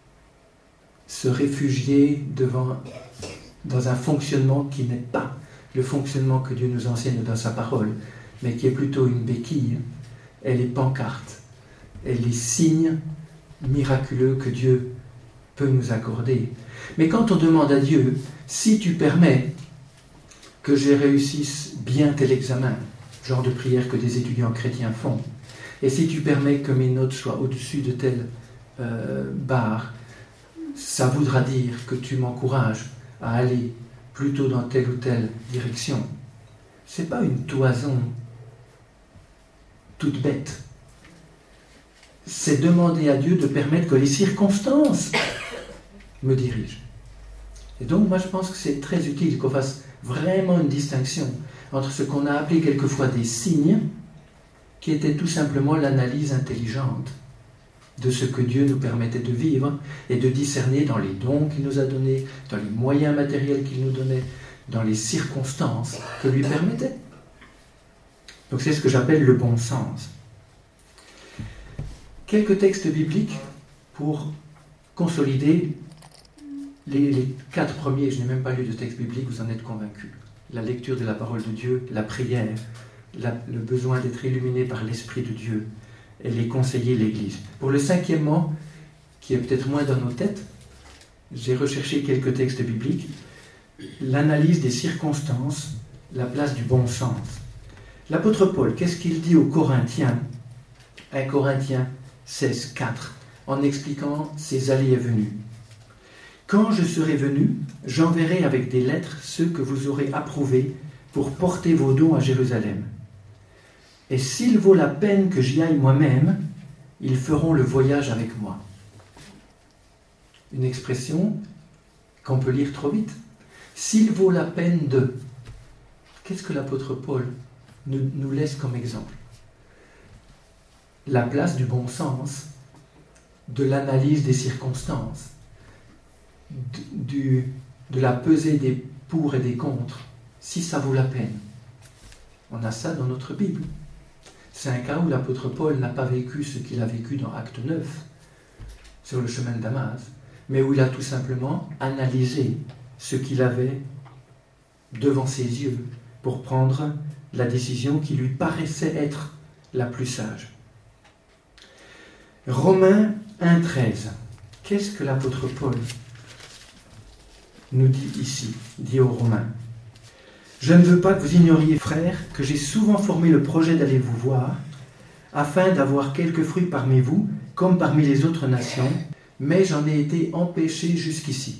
se réfugier dans un fonctionnement qui n'est pas le fonctionnement que Dieu nous enseigne dans sa parole, mais qui est plutôt une béquille. Elle est pancarte, elle est signe miraculeux que Dieu peut nous accorder. Mais quand on demande à Dieu, si tu permets que je réussisse bien tel examen, genre de prière que des étudiants chrétiens font, et si tu permets que mes notes soient au-dessus de telle barre, ça voudra dire que tu m'encourages à aller plutôt dans telle ou telle direction. Ce n'est pas une toison toute bête. C'est demander à Dieu de permettre que les circonstances me dirigent. Et donc, moi, je pense que c'est très utile qu'on fasse vraiment une distinction entre ce qu'on a appelé quelquefois des signes, qui étaient tout simplement l'analyse intelligente de ce que Dieu nous permettait de vivre et de discerner dans les dons qu'il nous a donnés, dans les moyens matériels qu'il nous donnait, dans les circonstances que lui permettait. Donc c'est ce que j'appelle le bon sens. Quelques textes bibliques pour consolider les 4 premiers. Je n'ai même pas lu de texte biblique, vous en êtes convaincus. La lecture de la parole de Dieu, la prière, le besoin d'être illuminé par l'Esprit de Dieu et les conseillers de l'Église. Pour le 5e, qui est peut-être moins dans nos têtes, j'ai recherché quelques textes bibliques. L'analyse des circonstances, la place du bon sens. L'apôtre Paul, qu'est-ce qu'il dit aux Corinthiens, 1 Corinthiens 16, 4, en expliquant ses allées et venues. Quand je serai venu, j'enverrai avec des lettres ceux que vous aurez approuvés pour porter vos dons à Jérusalem. Et s'il vaut la peine que j'y aille moi-même, ils feront le voyage avec moi. Une expression qu'on peut lire trop vite. S'il vaut la peine de... Qu'est-ce que l'apôtre Paul nous laisse comme exemple? La place du bon sens, de l'analyse des circonstances, de la pesée des pour et des contre, si ça vaut la peine. On a ça dans notre Bible. C'est un cas où l'apôtre Paul n'a pas vécu ce qu'il a vécu dans Acte 9, sur le chemin de Damas, mais où il a tout simplement analysé ce qu'il avait devant ses yeux pour prendre la décision qui lui paraissait être la plus sage. Romains 1,13. Qu'est-ce que l'apôtre Paul nous dit ici, dit aux Romains? Je ne veux pas que vous ignoriez, frères, que j'ai souvent formé le projet d'aller vous voir, afin d'avoir quelques fruits parmi vous, comme parmi les autres nations, mais j'en ai été empêché jusqu'ici.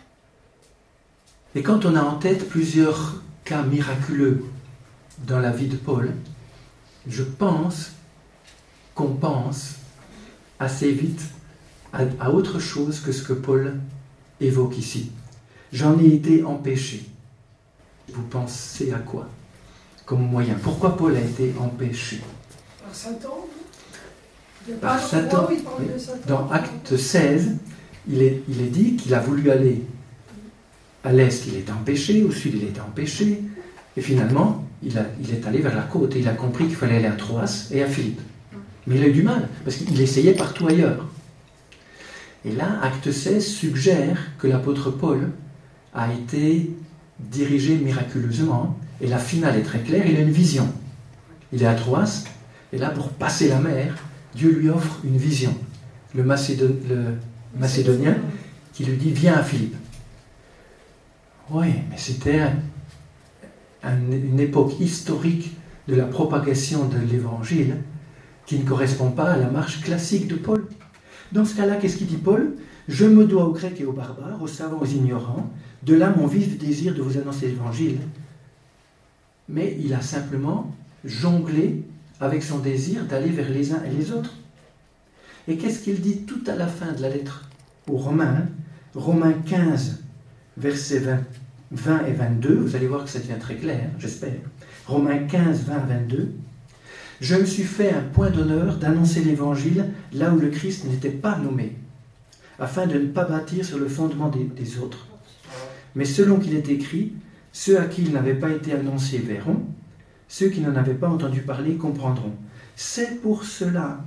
Et quand on a en tête plusieurs cas miraculeux dans la vie de Paul, je pense qu'on pense assez vite à autre chose que ce que Paul évoque ici. J'en ai été empêché. Vous pensez à quoi comme moyen? Pourquoi Paul a été empêché? Par Satan. Par Satan. Oui. Dans Acte 16, il est dit qu'il a voulu aller à l'est, il était empêché, au sud, il était empêché, et finalement, il est allé vers la côte, et il a compris qu'il fallait aller à Troas et à Philippe. Mais il a eu du mal, parce qu'il essayait partout ailleurs. Et là, Acte 16 suggère que l'apôtre Paul a été dirigé miraculeusement, et la finale est très claire, il a une vision. Il est à Troas, et là, pour passer la mer, Dieu lui offre une vision. Le Macédonien qui lui dit « Viens à Philippe ». Oui, mais c'était une époque historique de la propagation de l'Évangile qui ne correspond pas à la marche classique de Paul. Dans ce cas-là, qu'est-ce qu'il dit Paul? « Je me dois aux Grecs et aux barbares, aux savants, aux ignorants, de là mon vif désir de vous annoncer l'Évangile. » Mais il a simplement jonglé avec son désir d'aller vers les uns et les autres. Et qu'est-ce qu'il dit tout à la fin de la lettre aux Romains? Romains 15, versets 20 et 22, vous allez voir que ça devient très clair, j'espère. Romains 15, 20 et 22. « Je me suis fait un point d'honneur d'annoncer l'Évangile là où le Christ n'était pas nommé, afin de ne pas bâtir sur le fondement des autres. Mais selon qu'il est écrit, ceux à qui il n'avait pas été annoncé verront, ceux qui n'en avaient pas entendu parler comprendront. C'est cela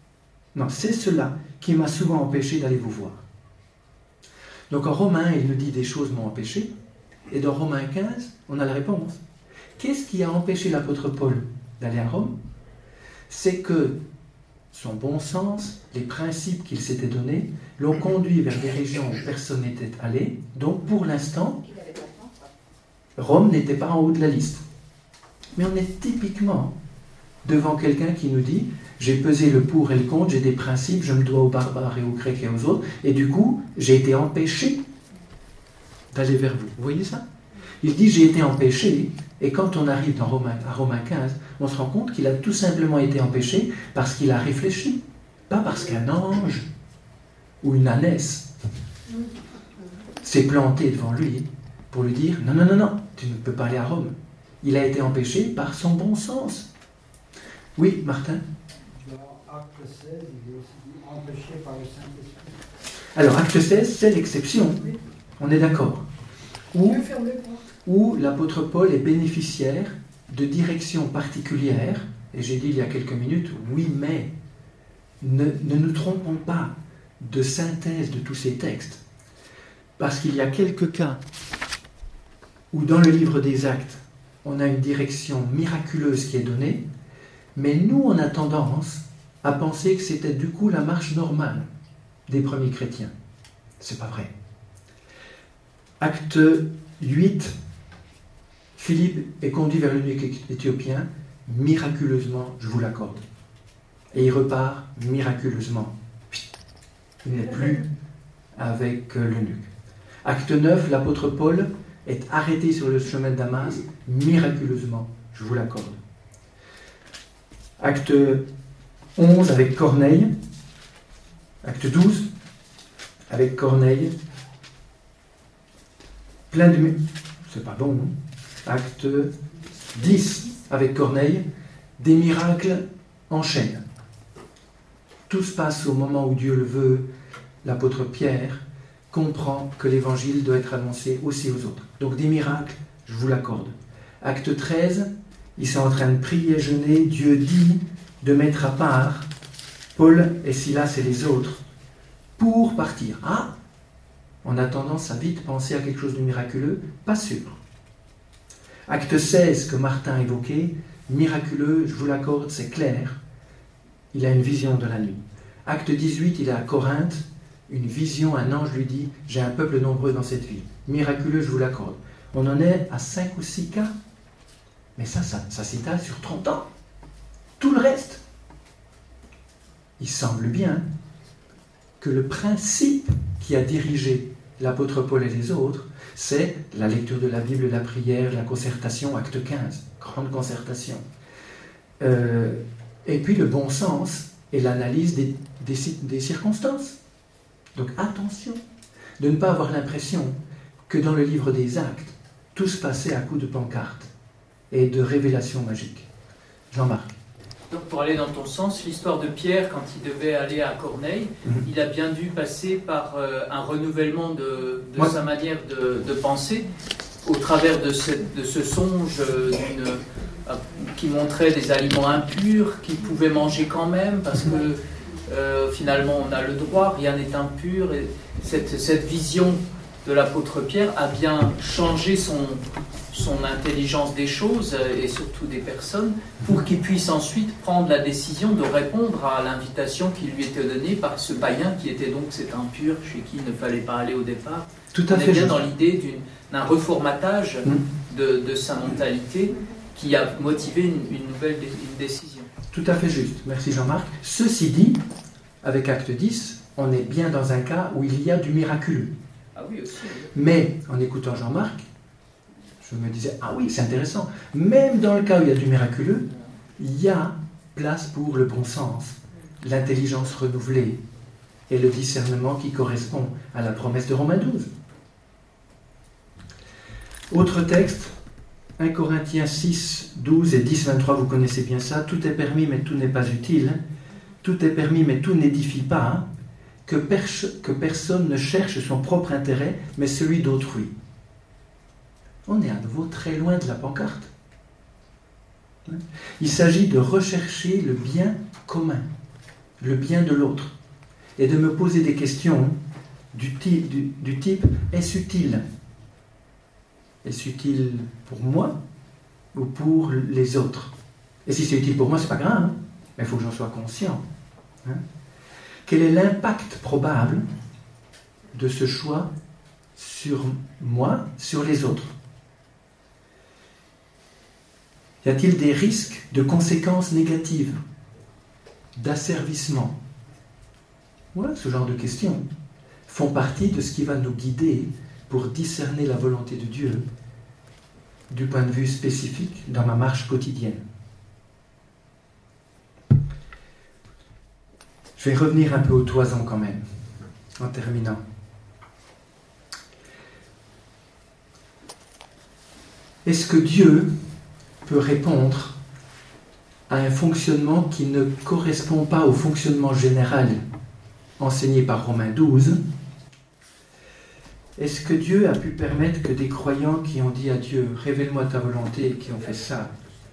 qui m'a souvent empêché d'aller vous voir. » Donc en Romains, il nous dit des choses m'ont empêché, Et dans Romains 15, on a la réponse. Qu'est-ce qui a empêché l'apôtre Paul d'aller à Rome? C'est que son bon sens, les principes qu'il s'était donnés, l'ont conduit vers des régions où personne n'était allé. Donc pour l'instant, Rome n'était pas en haut de la liste. Mais on est typiquement devant quelqu'un qui nous dit « J'ai pesé le pour et le contre, j'ai des principes, je me dois aux barbares et aux grecs et aux autres, et du coup, j'ai été empêché d'aller vers vous. » Vous voyez ça? Il dit « J'ai été empêché », et quand on arrive à Romains 15, on se rend compte qu'il a tout simplement été empêché parce qu'il a réfléchi, pas parce qu'un ange ou une ânesse s'est planté devant lui pour lui dire « Non, non, non, non, tu ne peux pas aller à Rome ». Il a été empêché par son bon sens. Oui, Martin? Dans Acte 16, il est aussi dit empêché par le Saint-Esprit. Alors, Acte 16, c'est l'exception. On est d'accord. Où l'apôtre Paul est bénéficiaire de directions particulières. Et j'ai dit il y a quelques minutes, oui, mais ne nous trompons pas de synthèse de tous ces textes. Parce qu'il y a quelques cas où dans le livre des Actes, on a une direction miraculeuse qui est donnée, mais nous, on a tendance à penser que c'était du coup la marche normale des premiers chrétiens. C'est pas vrai. Acte 8, Philippe est conduit vers l'eunuque éthiopien, miraculeusement, je vous l'accorde. Et il repart miraculeusement. Il n'est plus avec l'eunuque. Acte 9, l'apôtre Paul est arrêté sur le chemin de Damas, miraculeusement, je vous l'accorde. Acte 11 avec Corneille. Acte 12 avec Corneille. Plein de... C'est pas bon, non? Acte 10 avec Corneille. Des miracles enchaînent. Tout se passe au moment où Dieu le veut. L'apôtre Pierre comprend que l'évangile doit être annoncé aussi aux autres. Donc des miracles, je vous l'accorde. Acte 13, ils sont en train de prier, jeûner. Dieu dit de mettre à part Paul et Silas et les autres pour partir. Ah, on a tendance à vite penser à quelque chose de miraculeux, pas sûr. Acte 16 que Martin évoquait, miraculeux, je vous l'accorde, c'est clair. Il a une vision de la nuit. Acte 18, il est à Corinthe, une vision, un ange lui dit « J'ai un peuple nombreux dans cette ville ». Miraculeux, je vous l'accorde. On en est à 5 ou 6 cas. Mais ça s'étale sur 30 ans. Tout le reste. Il semble bien que le principe qui a dirigé l'apôtre Paul et les autres, c'est la lecture de la Bible, la prière, la concertation, acte 15, grande concertation. Et puis le bon sens et l'analyse des circonstances. Donc attention de ne pas avoir l'impression que dans le livre des Actes, tout se passait à coups de pancarte et de révélations magiques. Jean-Marc. Donc pour aller dans ton sens, l'histoire de Pierre, quand il devait aller à Corneille, il a bien dû passer par un renouvellement de sa manière de penser, au travers de ce songe qui montrait des aliments impurs qu'il pouvait manger quand même, parce que finalement on a le droit, rien n'est impur, et cette vision de l'apôtre Pierre a bien changé son intelligence des choses et surtout des personnes pour qu'il puisse ensuite prendre la décision de répondre à l'invitation qui lui était donnée par ce païen qui était donc cet impur chez qui il ne fallait pas aller au départ. Tout à fait. On est bien dans l'idée d'un reformatage de sa mentalité qui a motivé une nouvelle décision. Tout à fait juste. Merci Jean-Marc. Ceci dit, avec Acte 10, on est bien dans un cas où il y a du miraculeux. Ah oui, aussi. Mais en écoutant Jean-Marc, je me disais, ah oui, c'est intéressant. Même dans le cas où il y a du miraculeux, il y a place pour le bon sens, l'intelligence renouvelée et le discernement qui correspond à la promesse de Romains 12. Autre texte, 1 Corinthiens 6, 12 et 10, 23, vous connaissez bien ça. Tout est permis, mais tout n'est pas utile. Tout est permis, mais tout n'édifie pas. Que personne ne cherche son propre intérêt, mais celui d'autrui. On est à nouveau très loin de la pancarte. Il s'agit de rechercher le bien commun, le bien de l'autre, et de me poser des questions du type « est-ce utile ?» Est-ce utile pour moi ou pour les autres? Et si c'est utile pour moi, c'est pas grave, hein, mais il faut que j'en sois conscient. Hein. Quel est l'impact probable de ce choix sur moi, sur les autres? Y a-t-il des risques de conséquences négatives, d'asservissement? Voilà, ce genre de questions font partie de ce qui va nous guider pour discerner la volonté de Dieu du point de vue spécifique dans ma marche quotidienne. Je vais revenir un peu au toison quand même, en terminant. Est-ce que Dieu peut répondre à un fonctionnement qui ne correspond pas au fonctionnement général enseigné par Romains 12? Est-ce que Dieu a pu permettre que des croyants qui ont dit à Dieu « Révèle-moi ta volonté » qui ont fait ça?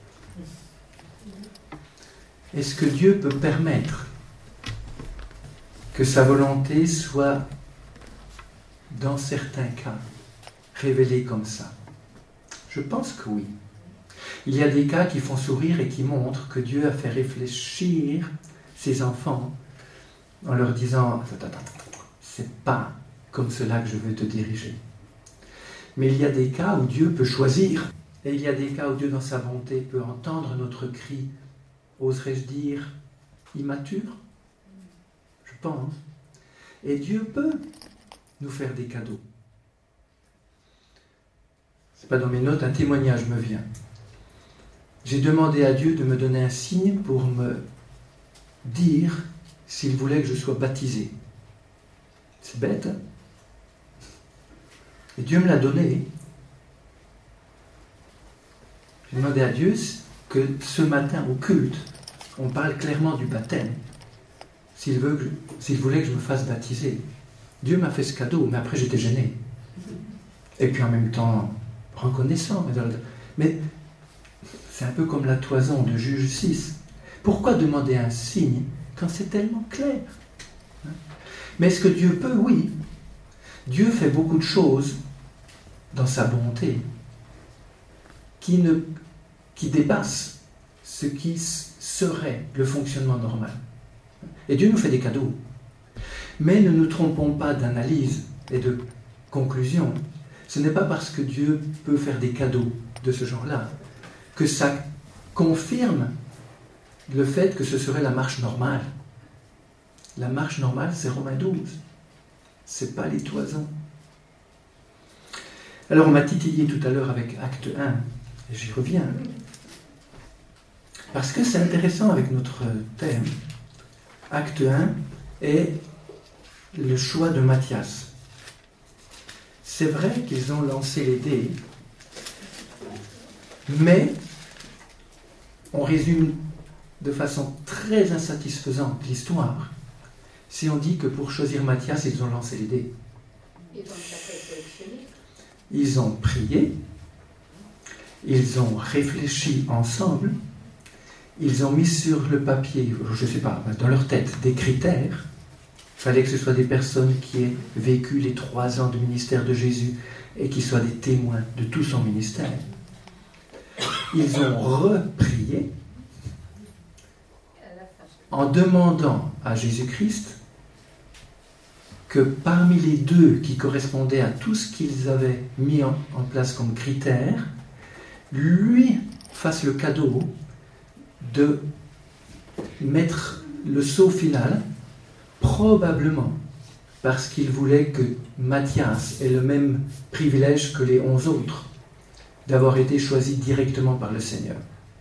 Est-ce que Dieu peut permettre que sa volonté soit, dans certains cas, révélée comme ça? Je pense que oui. Il y a des cas qui font sourire et qui montrent que Dieu a fait réfléchir ses enfants en leur disant « c'est pas comme cela que je veux te diriger ». Mais il y a des cas où Dieu peut choisir, et il y a des cas où Dieu, dans sa bonté, peut entendre notre cri, oserais-je dire, immature, je pense. Et Dieu peut nous faire des cadeaux. C'est pas dans mes notes, un témoignage me vient. J'ai demandé à Dieu de me donner un signe pour me dire s'il voulait que je sois baptisé. C'est bête, hein? Et Dieu me l'a donné. J'ai demandé à Dieu que ce matin au culte, on parle clairement du baptême. S'il voulait que je me fasse baptiser. Dieu m'a fait ce cadeau, mais après j'étais gêné. Et puis en même temps, reconnaissant. Mais c'est un peu comme la toison de Juge 6. Pourquoi demander un signe quand c'est tellement clair? Mais est-ce que Dieu peut? Oui. Dieu fait beaucoup de choses dans sa bonté qui dépassent ce qui serait le fonctionnement normal. Et Dieu nous fait des cadeaux. Mais ne nous trompons pas d'analyse et de conclusion. Ce n'est pas parce que Dieu peut faire des cadeaux de ce genre-là que ça confirme le fait que ce serait la marche normale. La marche normale, c'est Romains 12. C'est pas les toisons. Alors on m'a titillé tout à l'heure avec Acte 1, et j'y reviens. Parce que c'est intéressant avec notre thème. Acte 1 est le choix de Matthias. C'est vrai qu'ils ont lancé les dés, mais on résume de façon très insatisfaisante l'histoire si on dit que pour choisir Matthias, ils ont lancé les dés. Ils ont prié, ils ont réfléchi ensemble, ils ont mis sur le papier, je ne sais pas, dans leur tête, des critères. Il fallait que ce soit des personnes qui aient vécu les 3 ans de ministère de Jésus et qui soient des témoins de tout son ministère. Ils ont reprié en demandant à Jésus-Christ que parmi les 2 qui correspondaient à tout ce qu'ils avaient mis en place comme critères, lui fasse le cadeau de mettre le sceau final, probablement parce qu'il voulait que Matthias ait le même privilège que les 11 autres, d'avoir été choisi directement par le Seigneur.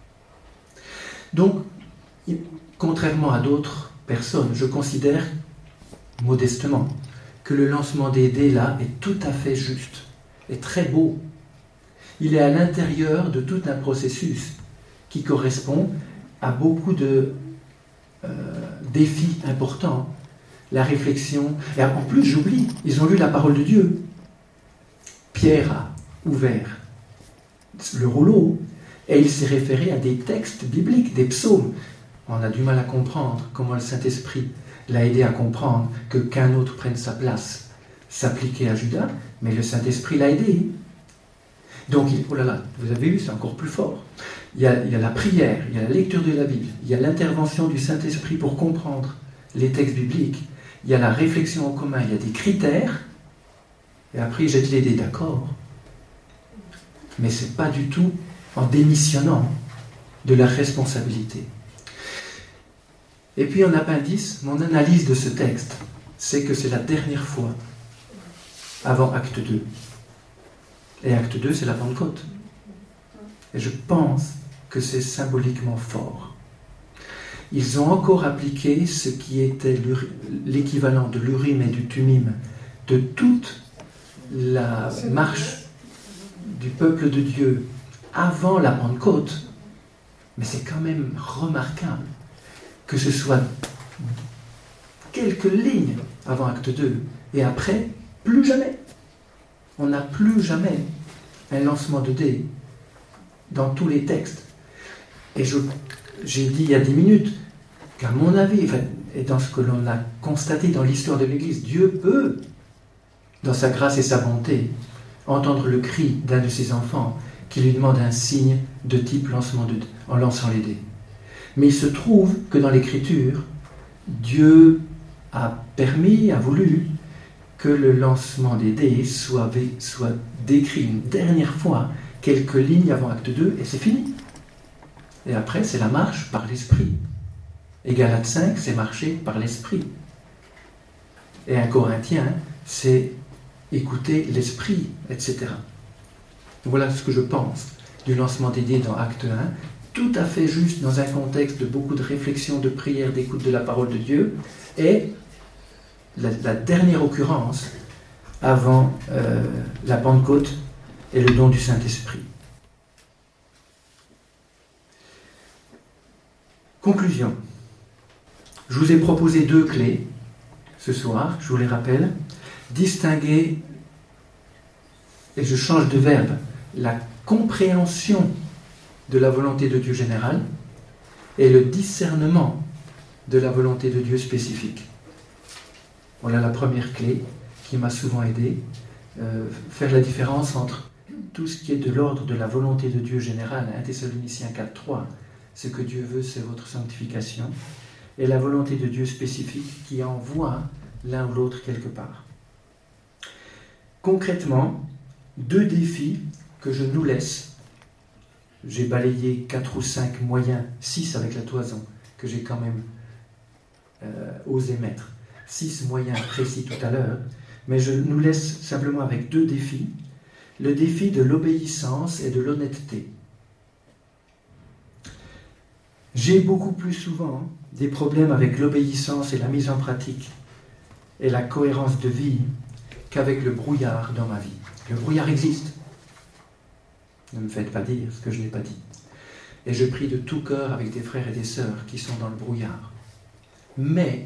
Donc, contrairement à d'autres personnes, je considère modestement que le lancement des dés là est tout à fait juste, est très beau. Il est à l'intérieur de tout un processus qui correspond à beaucoup de défis importants. La réflexion, et en plus j'oublie, ils ont lu la parole de Dieu. Pierre a ouvert le rouleau et il s'est référé à des textes bibliques, des psaumes. On a du mal à comprendre comment le Saint-Esprit l'a aidé à comprendre que qu'un autre prenne sa place s'appliquait à Judas, mais le Saint-Esprit l'a aidé. Donc, oh là là, vous avez vu, c'est encore plus fort. Il y a la prière, il y a la lecture de la Bible, il y a l'intervention du Saint-Esprit pour comprendre les textes bibliques, il y a la réflexion en commun, il y a des critères, et après, jette-les des d'accord. Mais ce n'est pas du tout en démissionnant de la responsabilité. Et puis en appendice, mon analyse de ce texte, c'est que c'est la dernière fois avant acte 2. Et acte 2, c'est la Pentecôte. Et je pense que c'est symboliquement fort. Ils ont encore appliqué ce qui était l'équivalent de l'Urim et du Thummim de toute la marche du peuple de Dieu avant la Pentecôte. Mais c'est quand même remarquable que ce soit quelques lignes avant acte 2 et après, plus jamais. On n'a plus jamais un lancement de dés dans tous les textes. Et j'ai dit il y a 10 minutes qu'à mon avis, et dans ce que l'on a constaté dans l'histoire de l'Église, Dieu peut, dans sa grâce et sa bonté, entendre le cri d'un de ses enfants qui lui demande un signe de type lancement de dés, en lançant les dés. Mais il se trouve que dans l'Écriture, Dieu a voulu que le lancement des dés soit décrit une dernière fois, quelques lignes avant acte 2, et c'est fini. Et après, c'est la marche par l'Esprit. Et Galates 5, c'est marcher par l'Esprit. Et 1 Corinthiens, c'est écouter l'Esprit, etc. Voilà ce que je pense du lancement des dés dans acte 1, tout à fait juste dans un contexte de beaucoup de réflexion, de prière, d'écoute de la parole de Dieu, et la dernière occurrence avant la Pentecôte et le don du Saint-Esprit. Conclusion. Je vous ai proposé 2 clés ce soir, je vous les rappelle. Distinguer, et je change de verbe, la compréhension de la volonté de Dieu générale et le discernement de la volonté de Dieu spécifique. Voilà la première clé qui m'a souvent aidé. Faire la différence entre tout ce qui est de l'ordre de la volonté de Dieu générale, 1 Thessaloniciens 4.3, ce que Dieu veut, c'est votre sanctification, et la volonté de Dieu spécifique qui envoie l'un ou l'autre quelque part. Concrètement, 2 défis que je nous laisse. J'ai balayé 4 ou 5 moyens, 6 avec la toison, que j'ai quand même osé mettre. 6 moyens précis tout à l'heure, mais je nous laisse simplement avec 2 défis. Le défi de l'obéissance et de l'honnêteté. J'ai beaucoup plus souvent des problèmes avec l'obéissance et la mise en pratique et la cohérence de vie qu'avec le brouillard dans ma vie. Le brouillard existe. Ne me faites pas dire ce que je n'ai pas dit. Et je prie de tout cœur avec des frères et des sœurs qui sont dans le brouillard. Mais,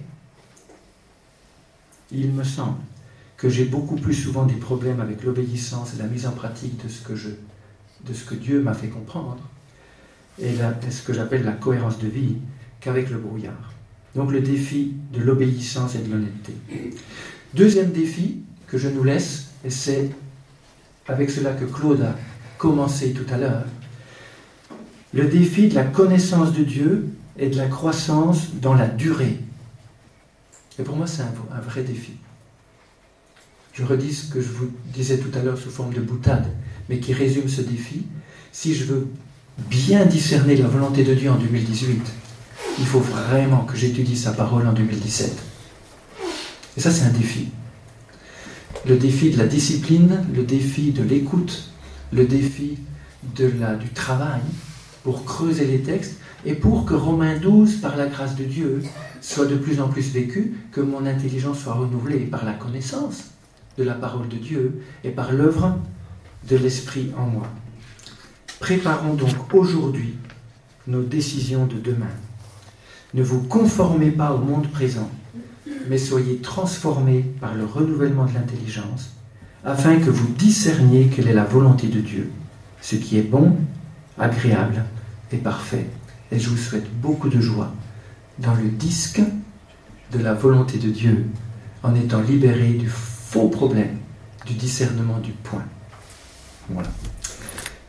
il me semble que j'ai beaucoup plus souvent des problèmes avec l'obéissance et la mise en pratique de ce que Dieu m'a fait comprendre, et ce que j'appelle la cohérence de vie, qu'avec le brouillard. Donc le défi de l'obéissance et de l'honnêteté. Deuxième défi que je nous laisse, et c'est avec cela que Claude a commencé tout à l'heure, le défi de la connaissance de Dieu et de la croissance dans la durée. Et pour moi, c'est un vrai défi. Je redis ce que je vous disais tout à l'heure sous forme de boutade, mais qui résume ce défi. Si je veux bien discerner la volonté de Dieu en 2018, il faut vraiment que j'étudie sa parole en 2017. Et ça, c'est un défi. Le défi de la discipline, le défi de l'écoute, le défi du travail pour creuser les textes et pour que Romains 12, par la grâce de Dieu, soit de plus en plus vécu, que mon intelligence soit renouvelée par la connaissance de la parole de Dieu et par l'œuvre de l'Esprit en moi. Préparons donc aujourd'hui nos décisions de demain. Ne vous conformez pas au monde présent, mais soyez transformés par le renouvellement de l'intelligence, afin que vous discerniez quelle est la volonté de Dieu, ce qui est bon, agréable et parfait. Et je vous souhaite beaucoup de joie dans le disque de la volonté de Dieu, en étant libéré du faux problème, du discernement du point. Voilà.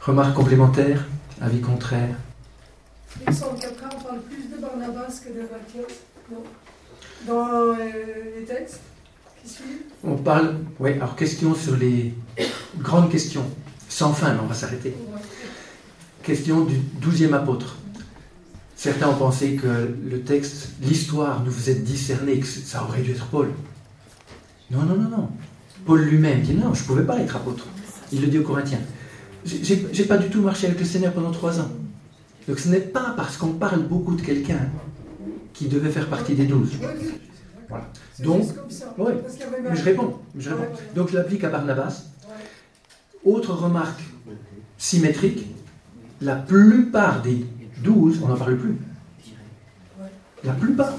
Remarque complémentaire, avis contraire. L'exemple qu'après, on parle plus de Barnabas que de Matthias, non? Dans les textes qui suivent. On parle, oui, alors question sur les grandes questions, sans fin, mais on va s'arrêter. Ouais. Question du 12e apôtre. Certains ont pensé que le texte, l'histoire nous faisait discerner que ça aurait dû être Paul. Non. Paul lui-même dit non, je ne pouvais pas être apôtre. Il le dit aux Corinthiens. J'ai pas du tout marché avec le Seigneur pendant 3 ans. Donc ce n'est pas parce qu'on parle beaucoup de quelqu'un qui devait faire partie des 12. Voilà. C'est Donc, juste comme ça. oui, Parce qu'il y avait mais même- je réponds. Ouais. Donc je l'applique à Barnabas. Ouais. Autre remarque symétrique, la plupart des 12, on n'en parle plus. La plupart.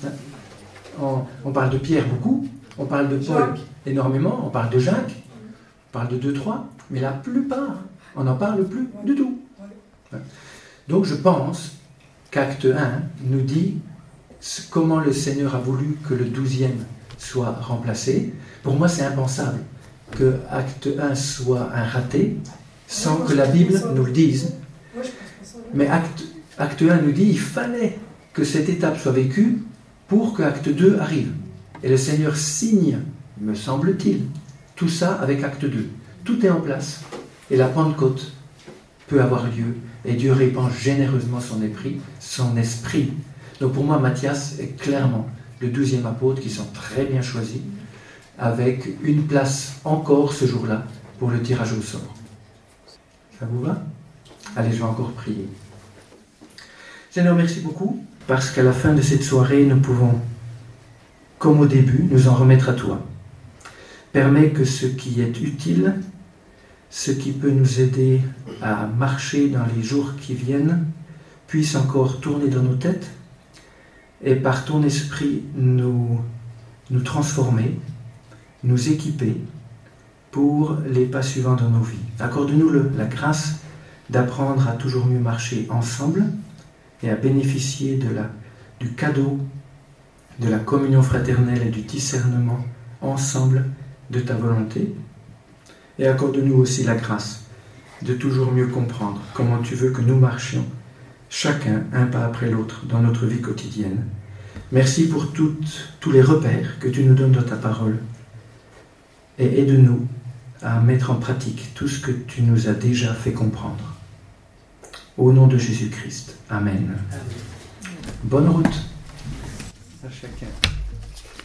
On parle de Pierre beaucoup, on parle de Paul Jacques. énormément, on parle de Jacques, on parle de 2-3, mais la plupart, on n'en parle plus du tout. Donc je pense qu'Acte 1 nous dit comment le Seigneur a voulu que le 12e soit remplacé. Pour moi, c'est impensable que Acte 1 soit un raté sans que la Bible nous le dise. Ouais, je pense pas ça. Mais Acte 1 nous dit qu'il fallait que cette étape soit vécue pour que Acte 2 arrive. Et le Seigneur signe, me semble-t-il, tout ça avec Acte 2. Tout est en place. Et la Pentecôte peut avoir lieu. Et Dieu répand généreusement son esprit. Donc pour moi, Matthias est clairement le 12e apôtre qui sont très bien choisis, avec une place encore ce jour-là pour le tirage au sort. Ça vous va? Allez, je vais encore prier. Seigneur, merci beaucoup, parce qu'à la fin de cette soirée, nous pouvons, comme au début, nous en remettre à toi. Permets que ce qui est utile, ce qui peut nous aider à marcher dans les jours qui viennent, puisse encore tourner dans nos têtes et par ton esprit nous transformer, nous équiper pour les pas suivants dans nos vies. Accorde-nous la grâce d'apprendre à toujours mieux marcher ensemble et à bénéficier du cadeau de la communion fraternelle et du discernement ensemble de ta volonté. Et accorde-nous aussi la grâce de toujours mieux comprendre comment tu veux que nous marchions, chacun un pas après l'autre, dans notre vie quotidienne. Merci pour tous les repères que tu nous donnes dans ta parole. Et aide-nous à mettre en pratique tout ce que tu nous as déjà fait comprendre. Au nom de Jésus-Christ. Amen. Bonne route à chacun.